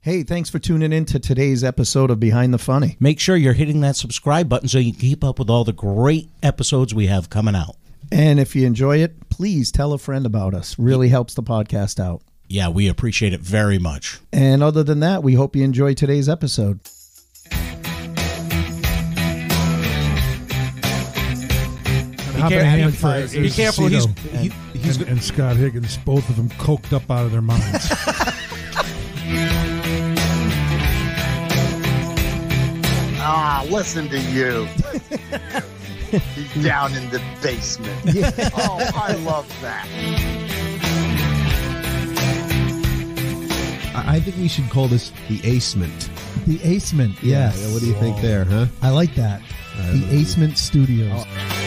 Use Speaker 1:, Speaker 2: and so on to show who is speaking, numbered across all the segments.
Speaker 1: Hey, thanks for tuning in to today's episode of Behind the Funny.
Speaker 2: Make sure you're hitting that subscribe button so you can keep up with all the great episodes we have coming out.
Speaker 1: And if you enjoy it, please tell a friend about us. Really helps the podcast out.
Speaker 2: Yeah, we appreciate it very much.
Speaker 1: And other than that, we hope you enjoy today's episode.
Speaker 2: Be careful. He's
Speaker 3: and Scott Higgins, both of them coked up out of their minds.
Speaker 4: Listen to you. He's down in the basement. Yeah. Oh, I love that.
Speaker 5: I think we should call this the Acement.
Speaker 1: The Acement, yes.
Speaker 5: Yeah, what do you think there, huh?
Speaker 1: I like that. The Acement Studios.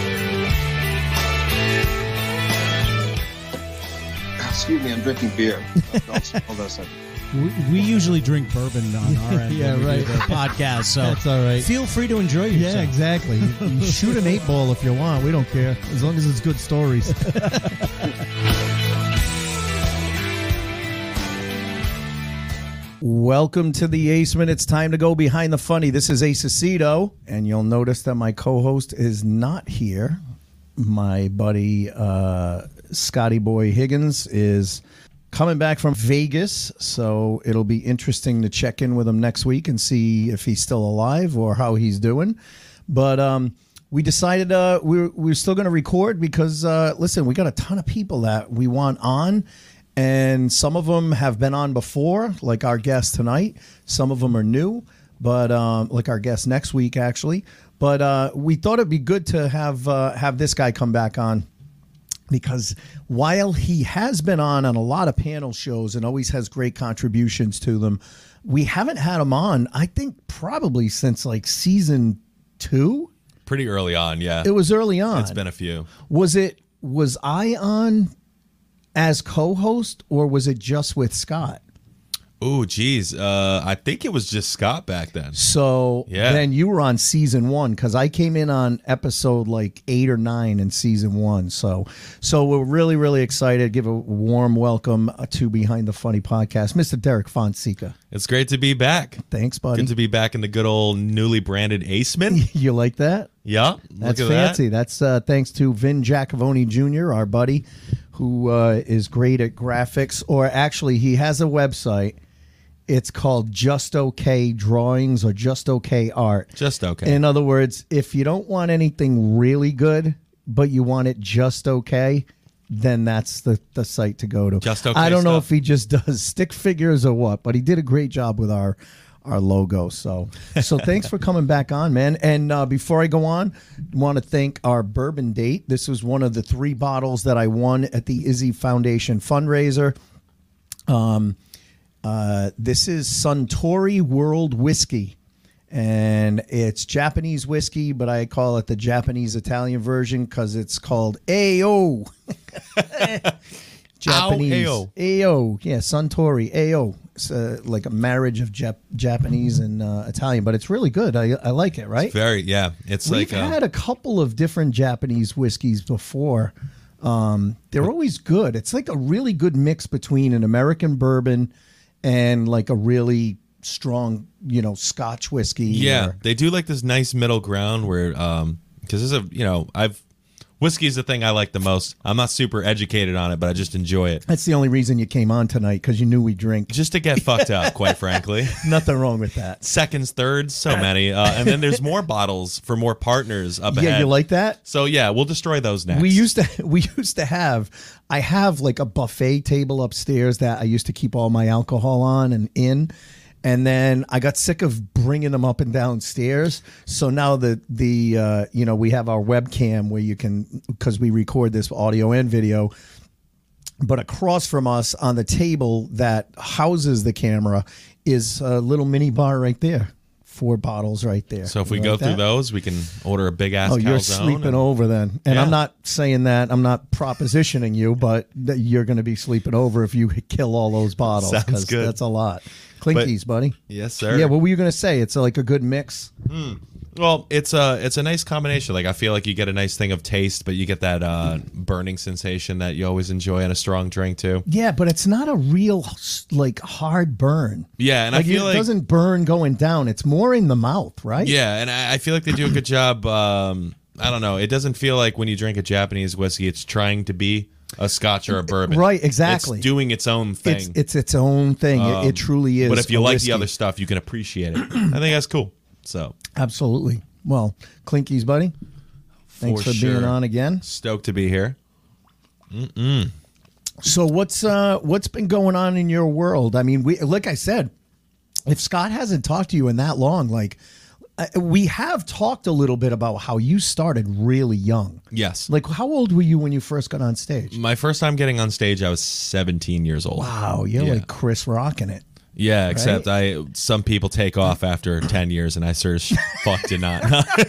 Speaker 4: Excuse me, I'm drinking beer. Hold on a second.
Speaker 2: We usually drink bourbon on our end.
Speaker 1: Yeah,
Speaker 2: when we
Speaker 1: right.
Speaker 2: do the podcast, so
Speaker 1: That's all right.
Speaker 2: feel free to enjoy yourself.
Speaker 1: Yeah, exactly. You shoot an 8-ball if you want. We don't care. As long as it's good stories. Welcome to the Acement. It's time to go behind the funny. This is Ace Aceto, and you'll notice that my co-host is not here. My buddy Scotty Boy Higgins is coming back from Vegas, so it'll be interesting to check in with him next week and see if he's still alive or how he's doing. But we decided we're still going to record because, listen, we got a ton of people that we want on, and some of them have been on before, like our guest tonight. Some of them are new, but like our guest next week, actually. But we thought it'd be good to have this guy come back on, because while he has been on a lot of panel shows and always has great contributions to them, we haven't had him on, I think, probably since like season 2.
Speaker 6: Pretty early on, yeah.
Speaker 1: It was early on.
Speaker 6: It's been a few.
Speaker 1: Was I on as co-host, or was it just with Scott?
Speaker 6: Oh, geez. I think it was just Scott back then.
Speaker 1: So then you were on season 1, because I came in on episode like 8 or 9 in season 1. So we're really, really excited. Give a warm welcome to Behind the Funny podcast, Mr. Derek Fonseca.
Speaker 6: It's great to be back.
Speaker 1: Thanks, buddy.
Speaker 6: Good to be back in the good old newly branded Acement.
Speaker 1: You like that?
Speaker 6: Yeah.
Speaker 1: That's fancy. That's thanks to Vin Giacavone Jr., our buddy, who is great at graphics. Or actually, he has a website. It's called Just Okay Drawings or Just Okay Art.
Speaker 6: Just okay.
Speaker 1: In other words, if you don't want anything really good, but you want it just okay, then that's the site to go to.
Speaker 6: Just okay
Speaker 1: I don't know
Speaker 6: stuff.
Speaker 1: if he just does stick figures or what, but he did a great job with our logo. So thanks for coming back on, man. And before I go on, I want to thank our bourbon date. This was one of the 3 bottles that I won at the Izzy Foundation fundraiser. This is Suntory World Whiskey, and it's Japanese whiskey, but I call it the Japanese Italian version because it's called AO. Japanese.
Speaker 6: AO.
Speaker 1: AO. Yeah, Suntory. AO. It's like a marriage of Japanese and Italian, but it's really good. I like it, right?
Speaker 6: It's very, yeah. It's
Speaker 1: We've had a couple of different Japanese whiskeys before. They're always good. It's like a really good mix between an American bourbon and like a really strong, Scotch whiskey.
Speaker 6: Yeah, they do like this nice middle ground where, because whiskey is the thing I like the most. I'm not super educated on it, but I just enjoy it.
Speaker 1: That's the only reason you came on tonight, because you knew we drink.
Speaker 6: Just to get fucked up, quite frankly.
Speaker 1: Nothing wrong with that.
Speaker 6: Seconds, thirds, so many. And then there's more bottles for more partners up ahead.
Speaker 1: Yeah, you like that?
Speaker 6: So yeah, we'll destroy those next.
Speaker 1: We used to have, I have like a buffet table upstairs that I used to keep all my alcohol on and in. And then I got sick of bringing them up and down stairs. So now we have our webcam where you can, because we record this audio and video, but across from us on the table that houses the camera is a little mini bar right there. 4 bottles right there.
Speaker 6: So if we go through those, we can order a big ass calzone.
Speaker 1: Oh, you're sleeping over then. And I'm not saying that. I'm not propositioning you, but you're going to be sleeping over if you kill all those bottles.
Speaker 6: Sounds good.
Speaker 1: That's a lot. Clinkies, buddy.
Speaker 6: Yes, sir.
Speaker 1: Yeah, what were you going to say? It's like a good mix.
Speaker 6: Well, it's a nice combination. Like I feel like you get a nice thing of taste, but you get that burning sensation that you always enjoy in a strong drink too.
Speaker 1: Yeah, but it's not a real like hard burn.
Speaker 6: Yeah, and
Speaker 1: Like
Speaker 6: I feel
Speaker 1: it
Speaker 6: like
Speaker 1: doesn't burn going down. It's more in the mouth, right?
Speaker 6: yeah, and I feel like they do a good job. I don't know. It doesn't feel like when you drink a Japanese whiskey, it's trying to be a Scotch or a bourbon.
Speaker 1: Right, exactly.
Speaker 6: It's doing its own thing.
Speaker 1: It's its own thing. It truly is.
Speaker 6: But if you
Speaker 1: a
Speaker 6: like
Speaker 1: whiskey.
Speaker 6: the other stuff, you can appreciate it. I think that's cool. So
Speaker 1: Absolutely. Well, Clinkies, buddy. Thanks for
Speaker 6: sure.
Speaker 1: being on again.
Speaker 6: Stoked to be here.
Speaker 1: So what's been going on in your world? I mean, like I said, if Scott hasn't talked to you in that long, like we have talked a little bit about how you started really young.
Speaker 6: Yes.
Speaker 1: Like, how old were you when you first got on stage?
Speaker 6: My first time getting on stage, I was 17 years old.
Speaker 1: Wow, you're like Chris rocking it.
Speaker 6: Yeah, except some people take off after 10 years, and I sure as fuck did not.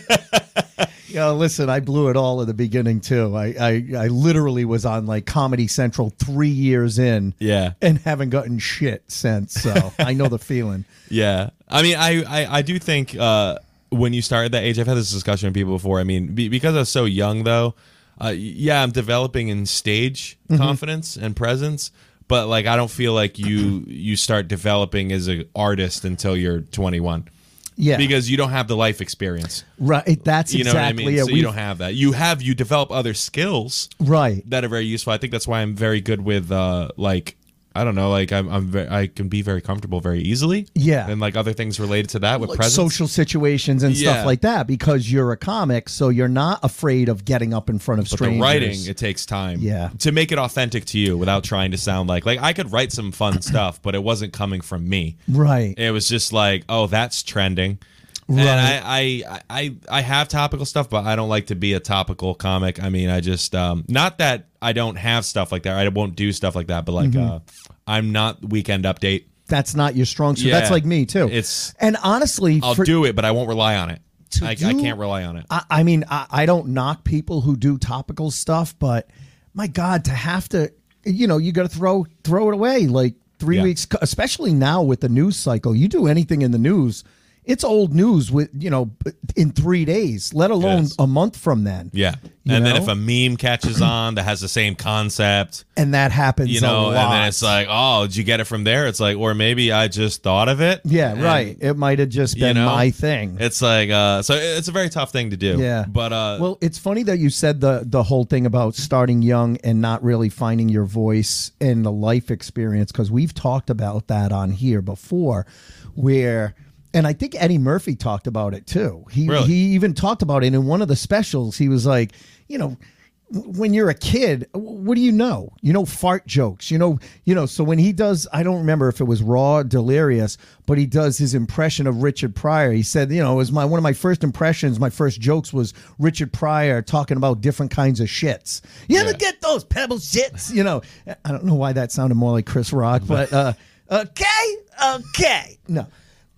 Speaker 1: Yeah, listen, I blew it all at the beginning too. I literally was on like Comedy Central 3 years in,
Speaker 6: Yeah.
Speaker 1: and haven't gotten shit since. So I know the feeling.
Speaker 6: Yeah. I mean, I do think when you start at that age, I've had this discussion with people before. I mean, because I was so young, though, yeah, I'm developing in stage confidence and presence. But like, I don't feel like you start developing as an artist until you're 21.
Speaker 1: Yeah,
Speaker 6: Because you don't have the life experience.
Speaker 1: right. That's
Speaker 6: You know
Speaker 1: exactly
Speaker 6: what I mean?
Speaker 1: it.
Speaker 6: So you don't have that. You develop other skills
Speaker 1: right.
Speaker 6: that are very useful. I think that's why I'm very good with like, I don't know, like I can be very comfortable very easily.
Speaker 1: Yeah.
Speaker 6: And like other things related to that with
Speaker 1: Like
Speaker 6: presence.
Speaker 1: social situations and
Speaker 6: Yeah.
Speaker 1: stuff like that, because you're a comic, so you're not afraid of getting up in front of
Speaker 6: But
Speaker 1: strangers.
Speaker 6: the writing, it takes time.
Speaker 1: Yeah.
Speaker 6: To make it authentic to you without trying to sound like I could write some fun stuff, but it wasn't coming from me.
Speaker 1: Right.
Speaker 6: It was just like, oh, that's trending.
Speaker 1: Right.
Speaker 6: And I have topical stuff, but I don't like to be a topical comic. I mean, I just not that I don't have stuff like that. I won't do stuff like that, but like I'm not Weekend Update.
Speaker 1: That's not your strong suit.
Speaker 6: Yeah.
Speaker 1: That's like me too. And honestly,
Speaker 6: I'll do it, but I won't rely on it. I can't rely on it.
Speaker 1: I mean, I don't knock people who do topical stuff, but my God, to have to, you got to throw it away like 3 weeks, especially now with the news cycle. You do anything in the news, it's old news with, in 3 days, let alone a month from then.
Speaker 6: Yeah.
Speaker 1: You
Speaker 6: And
Speaker 1: know?
Speaker 6: then if a meme catches on that has the same concept,
Speaker 1: And that happens a lot.
Speaker 6: and then it's like, oh, did you get it from there? It's like, or maybe I just thought of it.
Speaker 1: Yeah,
Speaker 6: And,
Speaker 1: right. It might have just been my thing.
Speaker 6: It's like, so it's a very tough thing to do.
Speaker 1: Yeah.
Speaker 6: But,
Speaker 1: well, it's funny that you said the whole thing about starting young and not really finding your voice and the life experience, because we've talked about that on here before, and I think Eddie Murphy talked about it too. He even talked about it in one of the specials. He was like, when you're a kid, what do you know? Fart jokes, so when he does, I don't remember if it was Raw or Delirious, but he does his impression of Richard Pryor. He said, it was one of my first impressions, my first jokes was Richard Pryor talking about different kinds of shits. You ever get those pebble shits? I don't know why that sounded more like Chris Rock, but okay. No.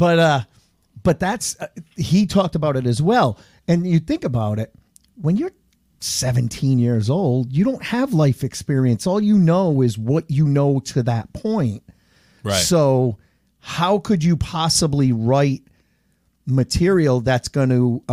Speaker 1: But that's he talked about it as well. And you think about it, when you're 17 years old, you don't have life experience. All you know is what you know to that point.
Speaker 6: Right.
Speaker 1: So how could you possibly write material that's going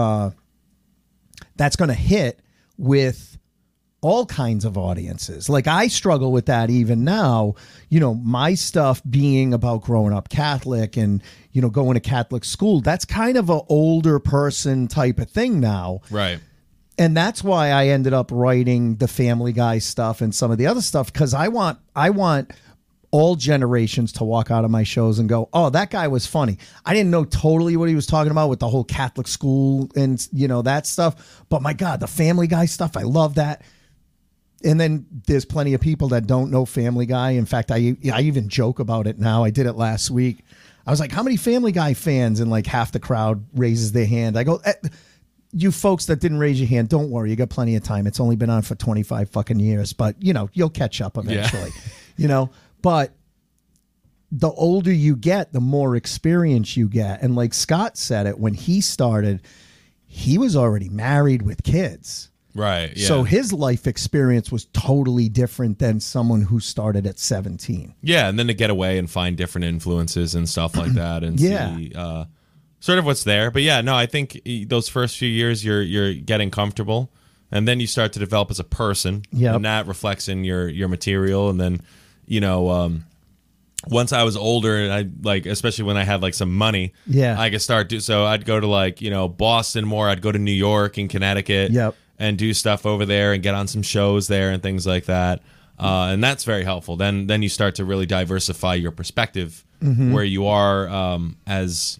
Speaker 1: to hit with all kinds of audiences? Like, I struggle with that even now, my stuff being about growing up Catholic and, going to Catholic school. That's kind of an older person type of thing now.
Speaker 6: right.
Speaker 1: And that's why I ended up writing the Family Guy stuff and some of the other stuff, because I want all generations to walk out of my shows and go, oh, that guy was funny. I didn't know totally what he was talking about with the whole Catholic school and, that stuff. But my God, the Family Guy stuff, I love that. And then there's plenty of people that don't know Family Guy. In fact, I even joke about it now. I did it last week. I was like, how many Family Guy fans? And like half the crowd raises their hand. I go, you folks that didn't raise your hand, don't worry. You got plenty of time. It's only been on for 25 fucking years. But, you'll catch up eventually. But the older you get, the more experience you get. And like Scott said it, when he started, he was already married with kids.
Speaker 6: Right. Yeah.
Speaker 1: So his life experience was totally different than someone who started at 17.
Speaker 6: Yeah, and then to get away and find different influences and stuff like that, and
Speaker 1: Yeah.
Speaker 6: see sort of what's there. But yeah, no, I think those first few years you're getting comfortable, and then you start to develop as a person.
Speaker 1: Yep.
Speaker 6: And that reflects in your material. And then, once I was older, and I like, especially when I had like some money, I could start so I'd go to like, Boston more. I'd go to New York and Connecticut, and do stuff over there and get on some shows there and things like that. And that's very helpful. Then you start to really diversify your perspective, where you are as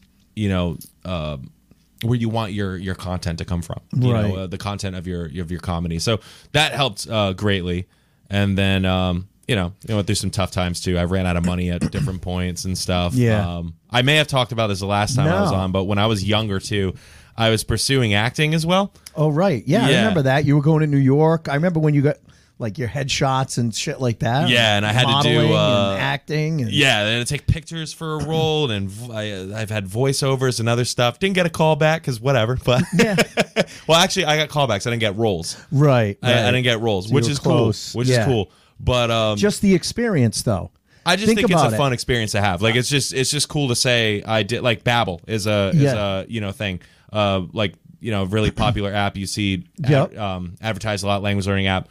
Speaker 6: where you want your content to come from, the content of your comedy. So that helped greatly. And then went through some tough times too. I ran out of money at different points and stuff. I may have talked about this the last time I was on, but when I was younger too, I was pursuing acting as well.
Speaker 1: Oh right, I remember that. You were going to New York. I remember when you got like your headshots and shit like that.
Speaker 6: Yeah, and I had to do
Speaker 1: and acting. And
Speaker 6: I had to take pictures for a role, and I've had voiceovers and other stuff. Didn't get a call back because whatever. But well, actually, I got callbacks. I didn't get roles.
Speaker 1: Right.
Speaker 6: I didn't get roles,
Speaker 1: So
Speaker 6: which
Speaker 1: you
Speaker 6: is
Speaker 1: were close.
Speaker 6: cool. Which is cool. But
Speaker 1: just the experience, though.
Speaker 6: I just think it's a fun experience to have. Like it's just cool to say I did. Like Babbel is a thing. Really popular app you see advertised a lot, language learning app.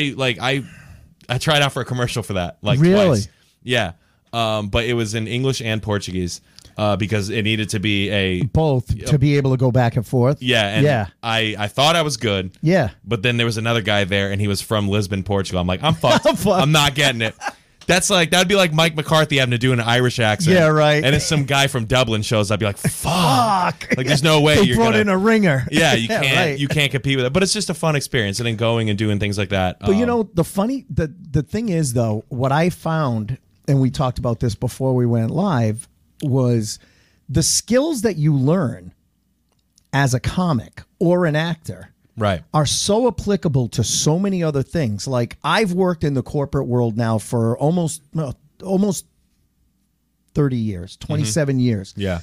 Speaker 6: I tried out for a commercial for that twice. Yeah. But it was in English and Portuguese because it needed to be
Speaker 1: both to be able to go back and forth.
Speaker 6: Yeah. I thought I was good.
Speaker 1: Yeah.
Speaker 6: But then there was another guy there and he was from Lisbon, Portugal. I'm like, I'm fucked. I'm not getting it. That'd be like Mike McCarthy having to do an Irish accent.
Speaker 1: Yeah, right.
Speaker 6: And if some guy from Dublin shows up, you're like, fuck. Like, there's no way
Speaker 1: they
Speaker 6: you're
Speaker 1: brought in a ringer.
Speaker 6: Yeah, you can't. You can't compete with it. But it's just a fun experience, and then going and doing things like that.
Speaker 1: But the thing is though, what I found, and we talked about this before we went live, was the skills that you learn as a comic or an actor.
Speaker 6: Right.
Speaker 1: Are so applicable to so many other things. Like I've worked in the corporate world now for almost 30 years, 27 years.
Speaker 6: Yeah.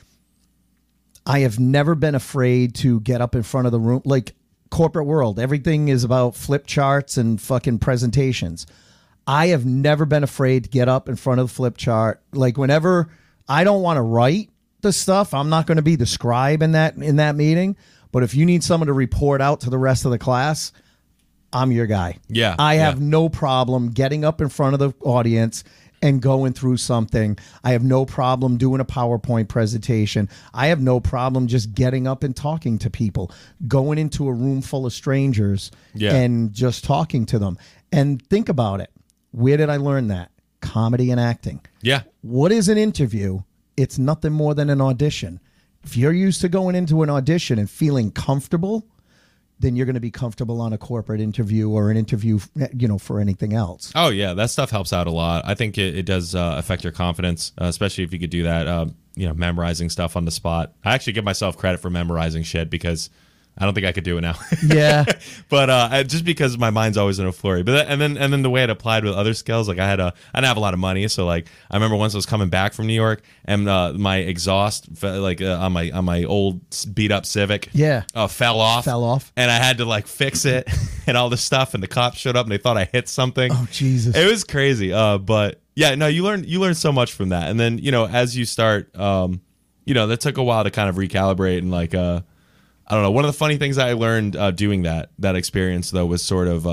Speaker 1: I have never been afraid to get up in front of the room. Like corporate world, everything is about flip charts and fucking presentations. I have never been afraid to get up in front of the flip chart. Like whenever I don't want to write the stuff, I'm not going to be the scribe in that meeting. But if you need someone to report out to the rest of the class, I'm your guy.
Speaker 6: Yeah.
Speaker 1: I have no problem getting up in front of the audience and going through something. I have no problem doing a PowerPoint presentation. I have no problem just getting up and talking to people, going into a room full of strangers and just talking to them. And think about it. Where did I learn that? Comedy and acting.
Speaker 6: Yeah.
Speaker 1: What is an interview? It's nothing more than an audition. If you're used to going into an audition and feeling comfortable, then you're going to be comfortable on a corporate interview or an interview, for anything else.
Speaker 6: Oh, yeah. That stuff helps out a lot. I think it does affect your confidence, especially if you could do that, memorizing stuff on the spot. I actually give myself credit for memorizing shit because I don't think I could do it now.
Speaker 1: Yeah.
Speaker 6: But just because my mind's always in a flurry. But and then the way it applied with other skills, like I didn't have a lot of money, so like I remember once I was coming back from New York and my exhaust on my old beat up Civic fell off, and I had to like fix it and all this stuff, and the cops showed up and they thought I hit something.
Speaker 1: Oh Jesus.
Speaker 6: It was crazy. But yeah, no, you learn so much from that. And then, as you start that took a while to kind of recalibrate and like I don't know. One of the funny things I learned doing that experience, though, was sort of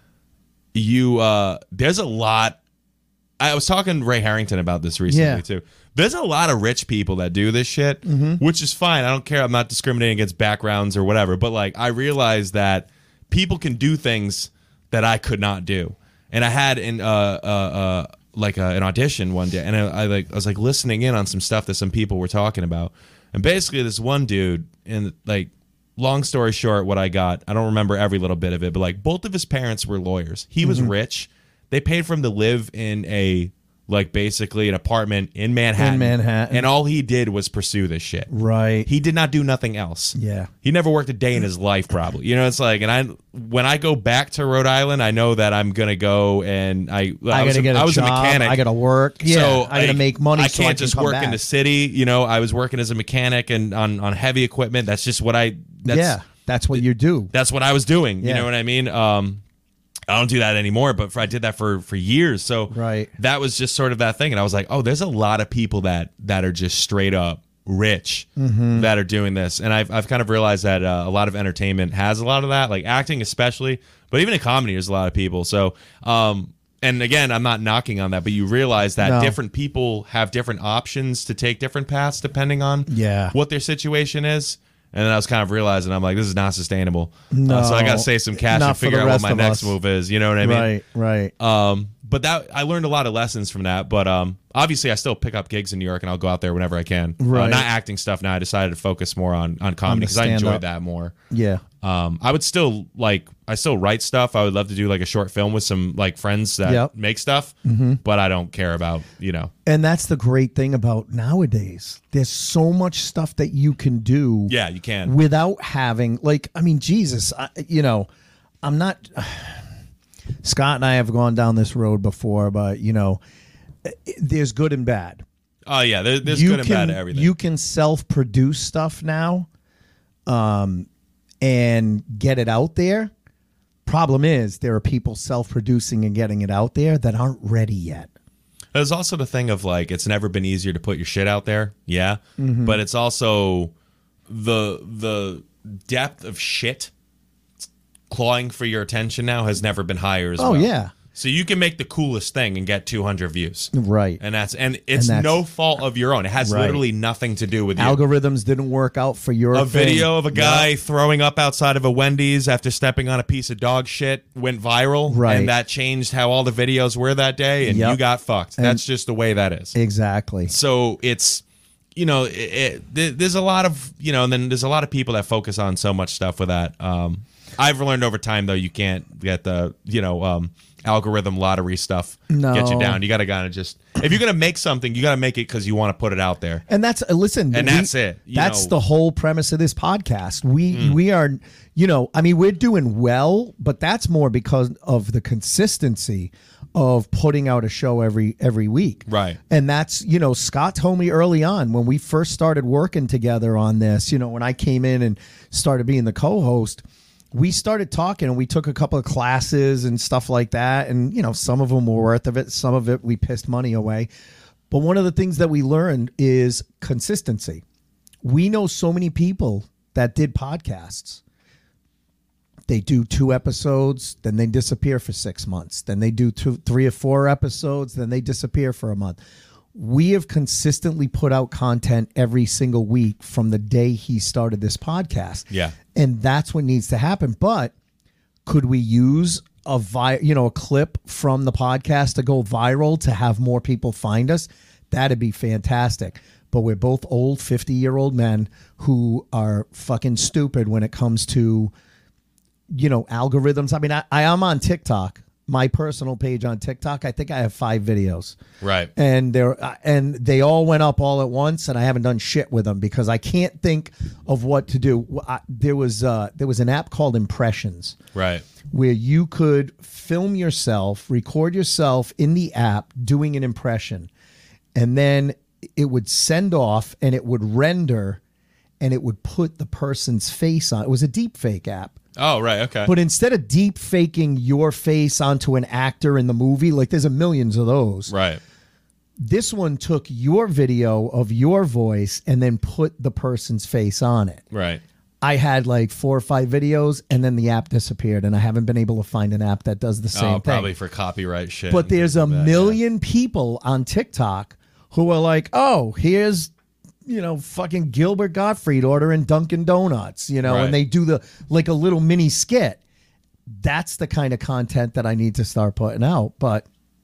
Speaker 6: there's a lot. I was talking to Ray Harrington about this recently, too. There's a lot of rich people that do this shit, which is fine. I don't care. I'm not discriminating against backgrounds or whatever. But, like, I realized that people can do things that I could not do. And I had an audition one day, and I was listening in on some stuff that some people were talking about. And basically, this one dude, and like, long story short, what I got, I don't remember every little bit of it, but like both of his parents were lawyers. He was rich. They paid for him to live in basically an apartment in Manhattan. And all he did was pursue this shit.
Speaker 1: Right.
Speaker 6: He did not do nothing else.
Speaker 1: Yeah.
Speaker 6: He never worked a day in his life, probably. It's like, and when I go back to Rhode Island, I know that I'm going to go and I was a mechanic.
Speaker 1: I got to work. Yeah.
Speaker 6: So
Speaker 1: I got to make money.
Speaker 6: I can't just work in the city. I was working as a mechanic and on heavy equipment. That's just what
Speaker 1: that's what you do.
Speaker 6: That's what I was doing.
Speaker 1: Yeah.
Speaker 6: You know what I mean? I don't do that anymore, but I did that for years. So
Speaker 1: right.
Speaker 6: that was just sort of that thing. And I was like, oh, there's a lot of people that are just straight up rich that are doing this, and I've kind of realized that a lot of entertainment has a lot of that, like acting especially, but even in comedy there's a lot of people. So and again, I'm not knocking on that, but you realize that different people have different options to take different paths depending on what their situation is. And then I was kind of realizing, I'm like, this is not sustainable.
Speaker 1: No,
Speaker 6: so I got to save some cash and figure out what my next move is. You know what I mean?
Speaker 1: Right.
Speaker 6: But that I learned a lot of lessons from that. But obviously, I still pick up gigs in New York, and I'll go out there whenever I can.
Speaker 1: Right.
Speaker 6: Not acting stuff now. I decided to focus more on comedy because I enjoyed that more.
Speaker 1: Yeah.
Speaker 6: I would still I still write stuff. I would love to do like a short film with some like friends that make stuff, but I don't care about,
Speaker 1: And that's the great thing about nowadays. There's so much stuff that you can do.
Speaker 6: Yeah, you can.
Speaker 1: Without having, Jesus, I'm not. Scott and I have gone down this road before, but, there's good and bad.
Speaker 6: Oh, yeah, there's good and bad to everything.
Speaker 1: You can self-produce stuff now and get it out there. Problem is, there are people self-producing and getting it out there that aren't ready yet.
Speaker 6: There's also the thing of like, it's never been easier to put your shit out there. Yeah. But it's also the depth of shit clawing for your attention now has never been higher as well.
Speaker 1: Oh, yeah.
Speaker 6: So you can make the coolest thing and get 200 views.
Speaker 1: Right.
Speaker 6: And it's no fault of your own. It has literally nothing to do with you.
Speaker 1: Algorithms didn't work out for your thing.
Speaker 6: Video of a guy throwing up outside of a Wendy's after stepping on a piece of dog shit went viral.
Speaker 1: Right.
Speaker 6: And that changed how all the videos were that day, and you got fucked. That's just the way that is.
Speaker 1: Exactly.
Speaker 6: So it's, there's a lot of, and then there's a lot of people that focus on so much stuff with that. I've learned over time, though, you can't get the, algorithm lottery stuff get you down. You got to kind of just, if you're going to make something, you got to make it because you want to put it out there.
Speaker 1: And that's, that's
Speaker 6: it.
Speaker 1: That's the whole premise of this podcast. We are, we're doing well, but that's more because of the consistency of putting out a show every week.
Speaker 6: Right.
Speaker 1: And that's, Scott told me early on when we first started working together on this, when I came in and started being the co-host, we started talking and we took a couple of classes and stuff like that. And, some of them were worth of it. Some of it we pissed money away. But one of the things that we learned is consistency. We know so many people that did podcasts. They do 2 episodes, then they disappear for 6 months. Then they do 3 or 4 episodes, then they disappear for a month. We have consistently put out content every single week from the day he started this podcast.
Speaker 6: Yeah.
Speaker 1: And that's what needs to happen. But could we use a clip from the podcast to go viral to have more people find us? That'd be fantastic. But we're both old 50-year-old men who are fucking stupid when it comes to, algorithms. I mean, I am on TikTok. My personal page on TikTok, I think I have 5 videos.
Speaker 6: Right.
Speaker 1: And they all went up all at once, and I haven't done shit with them because I can't think of what to do. There was an app called Impressions.
Speaker 6: Right.
Speaker 1: Where you could film yourself, record yourself in the app doing an impression, and then it would send off and it would render and it would put the person's face on. It was a deep fake app.
Speaker 6: Oh, right, okay.
Speaker 1: But instead of deep faking your face onto an actor in the movie, like there's millions of those.
Speaker 6: Right.
Speaker 1: This one took your video of your voice and then put the person's face on it.
Speaker 6: Right.
Speaker 1: I had like 4 or 5 videos and then the app disappeared and I haven't been able to find an app that does the same thing.
Speaker 6: Probably for copyright shit.
Speaker 1: But there's a million people on TikTok who are like, oh, here's fucking Gilbert Gottfried ordering Dunkin' Donuts,
Speaker 6: Right.
Speaker 1: and they do a little mini skit. That's the kind of content that I need to start putting out, but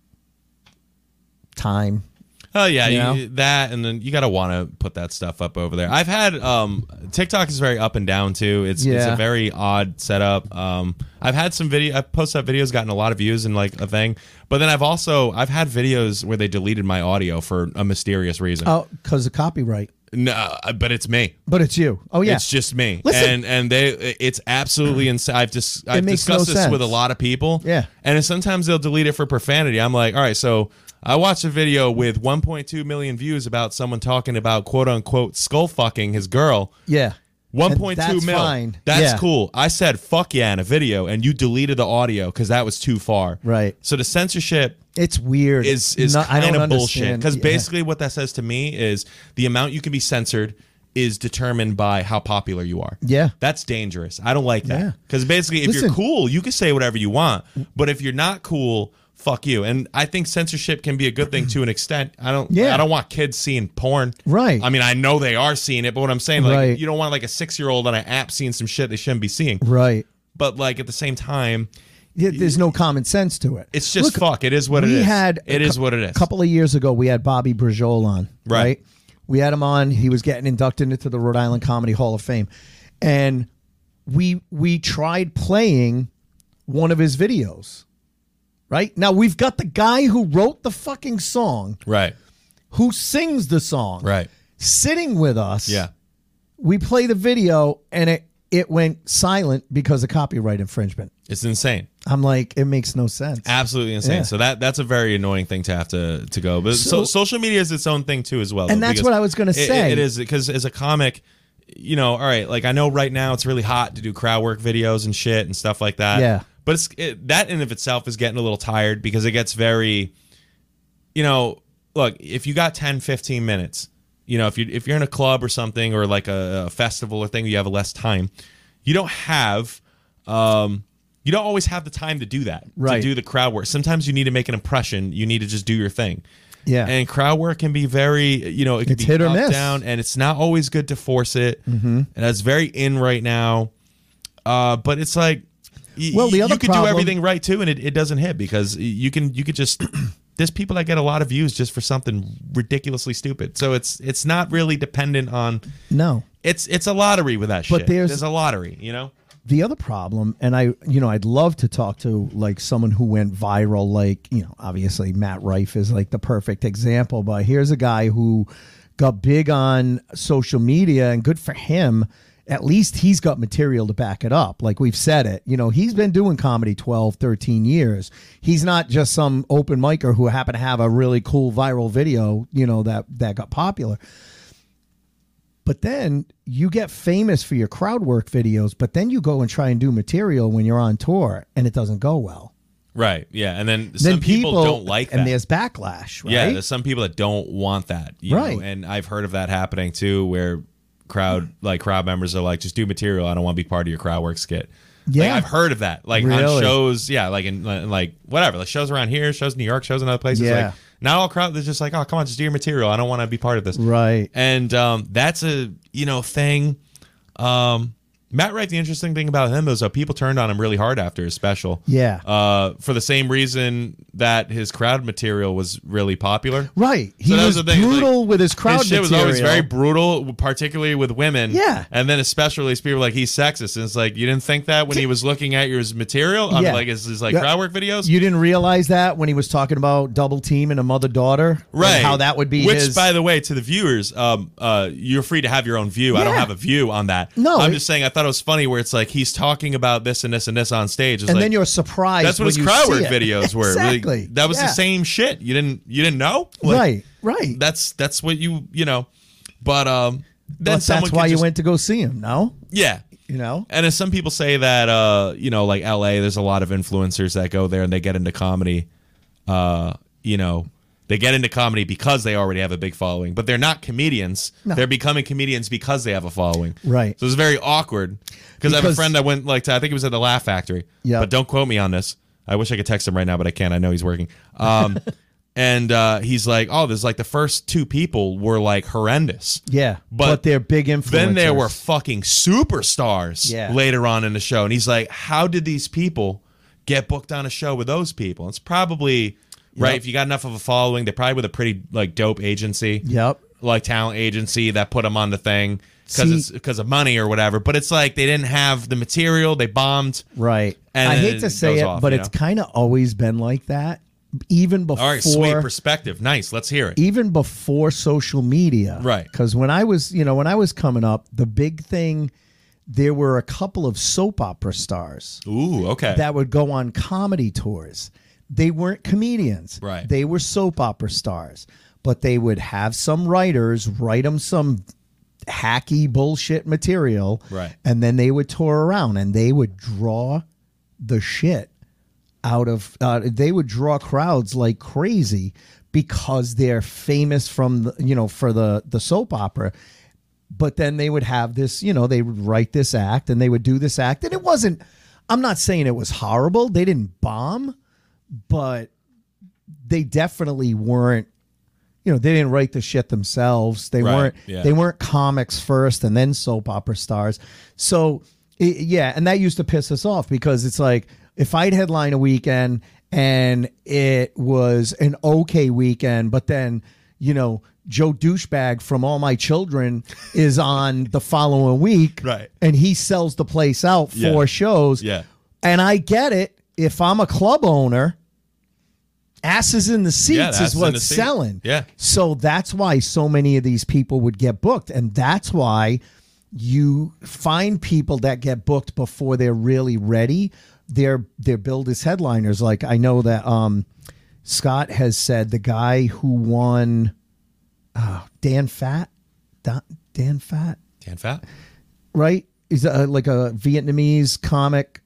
Speaker 1: time.
Speaker 6: Oh yeah, that, and then you gotta want to put that stuff up over there. I've had TikTok is very up and down too. It's a very odd setup. I've had some I've posted up videos, gotten a lot of views and like a thing, but then I've had videos where they deleted my audio for a mysterious reason.
Speaker 1: Oh, because of copyright.
Speaker 6: No, but it's me.
Speaker 1: But it's you. Oh yeah,
Speaker 6: it's just me.
Speaker 1: Listen.
Speaker 6: And it's absolutely insane. I've discussed this
Speaker 1: sense
Speaker 6: with a lot of people.
Speaker 1: Yeah,
Speaker 6: and sometimes they'll delete it for profanity. I'm like, all right, so I watched a video with 1.2 million views about someone talking about quote unquote skull fucking his girl.
Speaker 1: Yeah.
Speaker 6: 1.2
Speaker 1: that's
Speaker 6: mil.
Speaker 1: fine.
Speaker 6: That's
Speaker 1: Yeah.
Speaker 6: cool. I said fuck yeah in a video, and you deleted the audio because that was too far.
Speaker 1: Right.
Speaker 6: So the censorship
Speaker 1: It's weird.
Speaker 6: is
Speaker 1: I don't
Speaker 6: kind of bullshit.
Speaker 1: understand.
Speaker 6: Because
Speaker 1: Yeah.
Speaker 6: basically what that says to me is the amount you can be censored is determined by how popular you are.
Speaker 1: Yeah.
Speaker 6: That's dangerous. I don't like
Speaker 1: Yeah.
Speaker 6: that. Because basically if
Speaker 1: Listen.
Speaker 6: you're cool, you can say whatever you want. But if you're not cool, fuck you. And I think censorship can be a good thing to an extent. I don't want kids seeing porn.
Speaker 1: Right.
Speaker 6: I mean, I know they are seeing it, but what I'm saying, like,
Speaker 1: Right.
Speaker 6: you don't want like a 6-year-old on an app seeing some shit they shouldn't be seeing.
Speaker 1: Right.
Speaker 6: But like at the same time,
Speaker 1: There's no common sense to it.
Speaker 6: it's just
Speaker 1: Look,
Speaker 6: fuck. It is what it
Speaker 1: we
Speaker 6: is.
Speaker 1: had
Speaker 6: It is what it is.
Speaker 1: A couple of years ago, we had Bobby Brajol on.
Speaker 6: Right.
Speaker 1: We had him on. He was getting inducted into the Rhode Island Comedy Hall of Fame, and we tried playing one of his videos. Right now, we've got the guy who wrote the fucking song,
Speaker 6: Right.
Speaker 1: who sings the song,
Speaker 6: Right.
Speaker 1: sitting with us.
Speaker 6: Yeah.
Speaker 1: We play the video, and it went silent because of copyright infringement.
Speaker 6: It's insane.
Speaker 1: I'm like, it makes no sense.
Speaker 6: Absolutely insane.
Speaker 1: Yeah.
Speaker 6: So that's a very annoying thing to have to go. But social media is its own thing too as well.
Speaker 1: And
Speaker 6: though,
Speaker 1: that's
Speaker 6: because
Speaker 1: what I was gonna say.
Speaker 6: It is because as a comic, you know, all right, like I know right now it's really hot to do crowd work videos and shit and stuff like that.
Speaker 1: Yeah.
Speaker 6: But that in of itself is getting a little tired because it gets very, you know, look, if you got 10, 15 minutes, you know, if you're in a club or something or like a festival or thing, you have less time. You don't always have the time to do that,
Speaker 1: Right.
Speaker 6: to do the crowd work. Sometimes you need to make an impression. You need to just do your thing.
Speaker 1: Yeah.
Speaker 6: And crowd work can be very, you know, it can
Speaker 1: It's
Speaker 6: be
Speaker 1: hit or
Speaker 6: up,
Speaker 1: miss.
Speaker 6: down, and it's not always good to force it. Mm-hmm. And that's very in right now. But it's like,
Speaker 1: Well, the other
Speaker 6: you could
Speaker 1: problem-
Speaker 6: do everything right too, and it doesn't hit because you could just. There's people that get a lot of views just for something ridiculously stupid. So it's not really dependent on.
Speaker 1: No.
Speaker 6: It's a lottery with that
Speaker 1: But
Speaker 6: shit.
Speaker 1: there's-
Speaker 6: There's a lottery, you know.
Speaker 1: The other problem, and I'd love to talk to like someone who went viral, like, obviously Matt Rife is like the perfect example, but here's a guy who got big on social media, and good for him. At least he's got material to back it up. Like we've said it, he's been doing comedy 12, 13 years. He's not just some open micer who happened to have a really cool viral video, that got popular. But then you get famous for your crowd work videos, but then you go and try and do material when you're on tour and it doesn't go well.
Speaker 6: Right. Yeah. And then some people don't like that.
Speaker 1: And there's backlash, right?
Speaker 6: Yeah. There's some people that don't want that. You
Speaker 1: Right.
Speaker 6: know? And I've heard of that happening too, where crowd members are like, just do material. I don't want to be part of your crowd work skit.
Speaker 1: Yeah.
Speaker 6: Like, I've heard of that. Like on
Speaker 1: Really?
Speaker 6: shows. Yeah. Like in like whatever. Like shows around here, shows in New York, shows in other places.
Speaker 1: Yeah.
Speaker 6: Like not all crowd. They're just like, oh, come on, just do your material. I don't want to be part of this.
Speaker 1: Right.
Speaker 6: And that's a thing. Matt Wright, the interesting thing about him is people turned on him really hard after his special.
Speaker 1: Yeah.
Speaker 6: For the same reason that his crowd material was really popular.
Speaker 1: Right. He
Speaker 6: So that
Speaker 1: was
Speaker 6: was the thing,
Speaker 1: brutal
Speaker 6: like,
Speaker 1: with his crowd
Speaker 6: His shit was
Speaker 1: material.
Speaker 6: always very brutal, particularly with women.
Speaker 1: Yeah.
Speaker 6: And then especially people were like, he's sexist. And it's like, you didn't think that when he was looking at your material?
Speaker 1: Yeah.
Speaker 6: Like his like
Speaker 1: Yeah.
Speaker 6: crowd work videos?
Speaker 1: You didn't realize that when he was talking about double team and a mother-daughter?
Speaker 6: Right.
Speaker 1: And how that would be
Speaker 6: Which,
Speaker 1: his...
Speaker 6: by the way, to the viewers, you're free to have your own view. I don't
Speaker 1: Yeah.
Speaker 6: have a view on that.
Speaker 1: No,
Speaker 6: I'm
Speaker 1: it-
Speaker 6: just saying I thought it was funny where it's like he's talking about this and this and this on stage. It's
Speaker 1: and
Speaker 6: like,
Speaker 1: then you're surprised
Speaker 6: that's what
Speaker 1: when
Speaker 6: his
Speaker 1: you
Speaker 6: crowd
Speaker 1: see
Speaker 6: work
Speaker 1: it.
Speaker 6: videos were.
Speaker 1: Exactly.
Speaker 6: Really, that was
Speaker 1: Yeah.
Speaker 6: the same shit. You didn't know? Like,
Speaker 1: Right.
Speaker 6: That's what you know. But then
Speaker 1: But
Speaker 6: someone
Speaker 1: that's
Speaker 6: could
Speaker 1: why you
Speaker 6: just-
Speaker 1: went to go see him, no?
Speaker 6: Yeah. And as some people say that like LA, there's a lot of influencers that go there and they get into comedy. They get into comedy because they already have a big following, but they're not comedians.
Speaker 1: No.
Speaker 6: They're becoming comedians because they have a following.
Speaker 1: Right.
Speaker 6: So it's very awkward because I have a
Speaker 1: Because-
Speaker 6: friend that went I think it was at the Laugh Factory.
Speaker 1: Yeah.
Speaker 6: But don't quote me on this. I wish I could text him right now, but I can't. I know he's working. And he's like, oh, there's like the first two people were like horrendous.
Speaker 1: Yeah.
Speaker 6: But
Speaker 1: they're big influencers.
Speaker 6: Then there were fucking superstars
Speaker 1: Yeah.
Speaker 6: later on in the show. And he's like, how did these people get booked on a show with those people? It's probably, right, if you got enough of a following, they're probably with a pretty like dope agency.
Speaker 1: Yep.
Speaker 6: Like talent agency that put them on the thing
Speaker 1: See-
Speaker 6: because of money or whatever. But it's like they didn't have the material. They bombed.
Speaker 1: Right.
Speaker 6: And
Speaker 1: I
Speaker 6: then
Speaker 1: hate to
Speaker 6: it
Speaker 1: say
Speaker 6: goes
Speaker 1: it,
Speaker 6: off,
Speaker 1: but
Speaker 6: you
Speaker 1: it's
Speaker 6: know?
Speaker 1: kind of always been like that. Even before,
Speaker 6: All right, sweet perspective. Nice. Let's hear it.
Speaker 1: even before social media,
Speaker 6: Right.
Speaker 1: Because when I was coming up, the big thing, there were a couple of soap opera stars
Speaker 6: Ooh, okay.
Speaker 1: that would go on comedy tours. They weren't comedians,
Speaker 6: Right.
Speaker 1: They were soap opera stars, but they would have some writers write them some hacky bullshit material.
Speaker 6: Right.
Speaker 1: And then they would tour around and they would draw the shit out of, they would draw crowds like crazy because they're famous from, for the soap opera. But then they would have this, they would write this act and they would do this act. And it wasn't, I'm not saying it was horrible. They didn't bomb, but they definitely weren't, they didn't write the shit themselves. They weren't comics first and then soap opera stars. So, and that used to piss us off because it's like, if I'd headline a weekend and it was an okay weekend, but then, Joe Douchebag from All My Children is on the following week.
Speaker 6: Right.
Speaker 1: And he sells the place out 4 shows.
Speaker 6: Yeah.
Speaker 1: And I get it. If I'm a club owner, asses in the seats is what's selling.
Speaker 6: Yeah.
Speaker 1: So that's why so many of these people would get booked. And that's why you find people that get booked before they're really ready. They're billed as headliners. Like I know that Scott has said the guy who won Dan Fat, right? He's like a Vietnamese comic.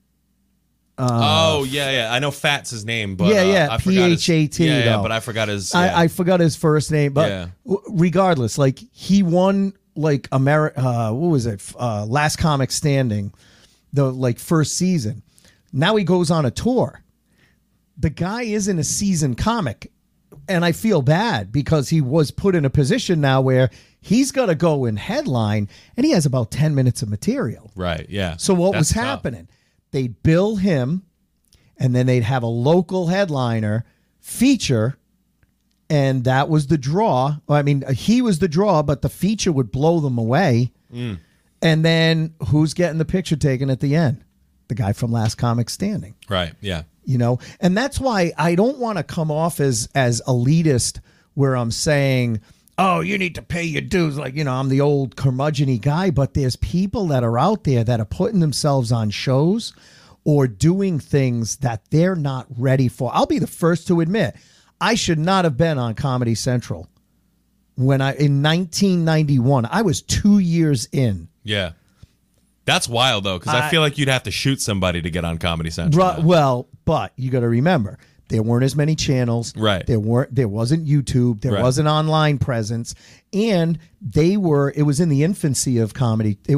Speaker 6: I know Fat's his name, but I forgot his-
Speaker 1: PHAT.
Speaker 6: Yeah, but I forgot his.
Speaker 1: I forgot his first name, but regardless, like he won like what was it? Last Comic Standing, the first season. Now he goes on a tour. The guy isn't a seasoned comic. And I feel bad because he was put in a position now where he's got to go and headline and he has about 10 minutes of material.
Speaker 6: Right, yeah.
Speaker 1: So what
Speaker 6: That's
Speaker 1: was
Speaker 6: tough.
Speaker 1: happening? They'd bill him and then they'd have a local headliner feature, and that was the draw. I mean, he was the draw, but the feature would blow them away. And then who's getting the picture taken at the end? The guy from Last Comic Standing.
Speaker 6: Right, yeah.
Speaker 1: And that's why I don't want to come off as elitist where I'm saying, oh, you need to pay your dues. Like, I'm the old curmudgeon-y guy, but there's people that are out there that are putting themselves on shows or doing things that they're not ready for. I'll be the first to admit, I should not have been on Comedy Central in 1991. I was 2 years in.
Speaker 6: Yeah. That's wild, though, because I feel like you'd have to shoot somebody to get on Comedy Central.
Speaker 1: Right, well, but you got to remember, there weren't as many channels.
Speaker 6: Right.
Speaker 1: There wasn't YouTube. There wasn't online presence, and it was in the infancy of comedy. It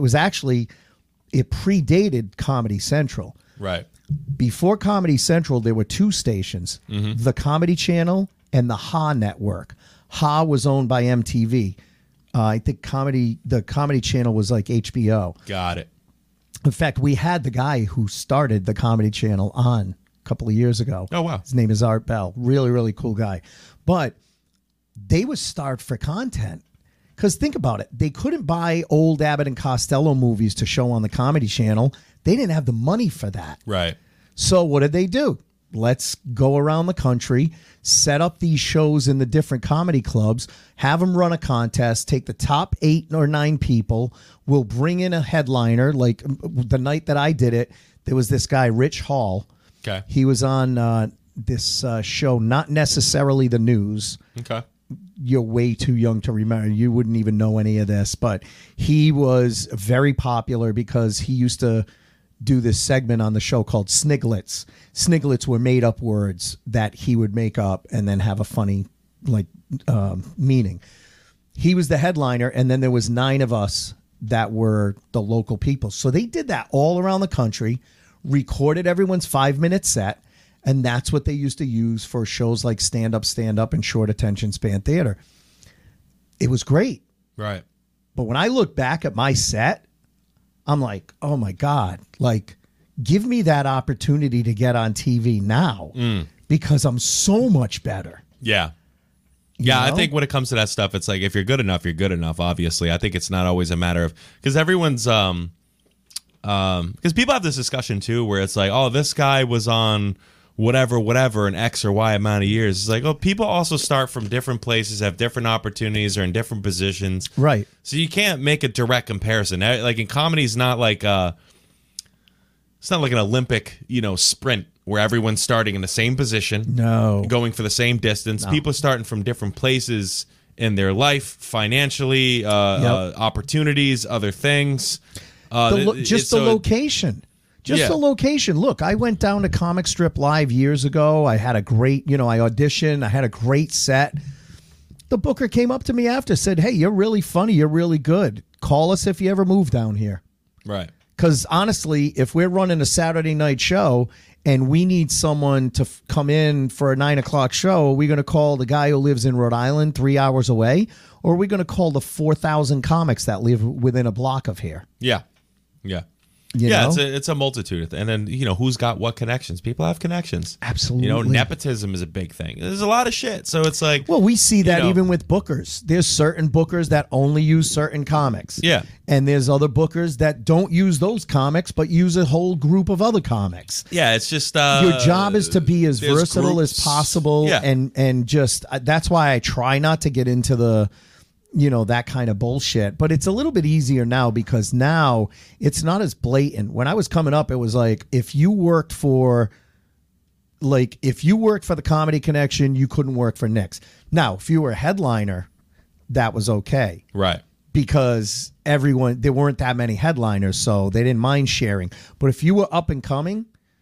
Speaker 1: predated Comedy Central.
Speaker 6: Right.
Speaker 1: Before Comedy Central, there were 2 stations: the Comedy Channel and the Ha Network. Ha was owned by MTV. I think the Comedy Channel was like HBO.
Speaker 6: Got it.
Speaker 1: In fact, we had the guy who started the Comedy Channel on a couple of years ago.
Speaker 6: Oh, wow.
Speaker 1: His name is Art Bell. Really, really cool guy. But they were starved for content. Because think about it. They couldn't buy old Abbott and Costello movies to show on the Comedy Channel. They didn't have the money for that.
Speaker 6: Right.
Speaker 1: So what did they do? Let's go around the country, set up these shows in the different comedy clubs, have them run a contest, take the top 8 or 9 people. We'll bring in a headliner. Like the night that I did it, there was this guy, Rich Hall.
Speaker 6: Okay.
Speaker 1: He was on this show, Not Necessarily the News.
Speaker 6: Okay.
Speaker 1: You're way too young to remember. You wouldn't even know any of this, but he was very popular because he used to do this segment on the show called Sniglets. Sniglets were made up words that he would make up and then have a funny meaning. He was the headliner, and then there was 9 of us that were the local people. So they did that all around the country, recorded everyone's 5-minute set, and that's what they used to use for shows like Stand Up, and Short Attention Span Theater. It was great.
Speaker 6: Right.
Speaker 1: But when I look back at my set, I'm like, oh my God, like, give me that opportunity to get on TV now because I'm so much better.
Speaker 6: Yeah.
Speaker 1: You
Speaker 6: Yeah, I
Speaker 1: know?
Speaker 6: think when it comes to that stuff, it's like if you're good enough, you're good enough, obviously. I think it's not always a matter of, because everyone's, because people have this discussion too where it's like, oh, this guy was on whatever in X or Y amount of years. It's like, oh, people also start from different places, have different opportunities, or in different positions.
Speaker 1: Right.
Speaker 6: So you can't make a direct comparison. Like in comedy, it's not like an Olympic, sprint where everyone's starting in the same position.
Speaker 1: No.
Speaker 6: Going for the same distance. People starting from different places in their life, financially, opportunities, other things.
Speaker 1: Just the location. Just the location. Look, I went down to Comic Strip Live years ago. I had a great, I auditioned. I had a great set. The booker came up to me after, said, "Hey, you're really funny. You're really good. Call us if you ever move down here."
Speaker 6: Right.
Speaker 1: Because honestly, if we're running a Saturday night show and we need someone to come in for a 9 o'clock show, are we going to call the guy who lives in Rhode Island 3 hours away? Or are we going to call the 4,000 comics that live within a block of here?
Speaker 6: Yeah. Yeah.
Speaker 1: You know?
Speaker 6: It's a multitude. And then, who's got what connections? People have connections.
Speaker 1: Absolutely.
Speaker 6: Nepotism is a big thing. There's a lot of shit. So it's like...
Speaker 1: Well, we see that even with bookers. There's certain bookers that only use certain comics.
Speaker 6: Yeah.
Speaker 1: And there's other bookers that don't use those comics, but use a whole group of other comics.
Speaker 6: Yeah, it's just...
Speaker 1: your job is to be as versatile
Speaker 6: groups.
Speaker 1: as possible.
Speaker 6: Yeah.
Speaker 1: And just... That's why I try not to get into the... that kind of bullshit. But it's a little bit easier now because now it's not as blatant. When I was coming up, it was like if you worked for the Comedy Connection, you couldn't work for Nick's. Now, if you were a headliner, that was okay.
Speaker 6: Right.
Speaker 1: Because there weren't that many headliners, so they didn't mind sharing. But if you were up and coming,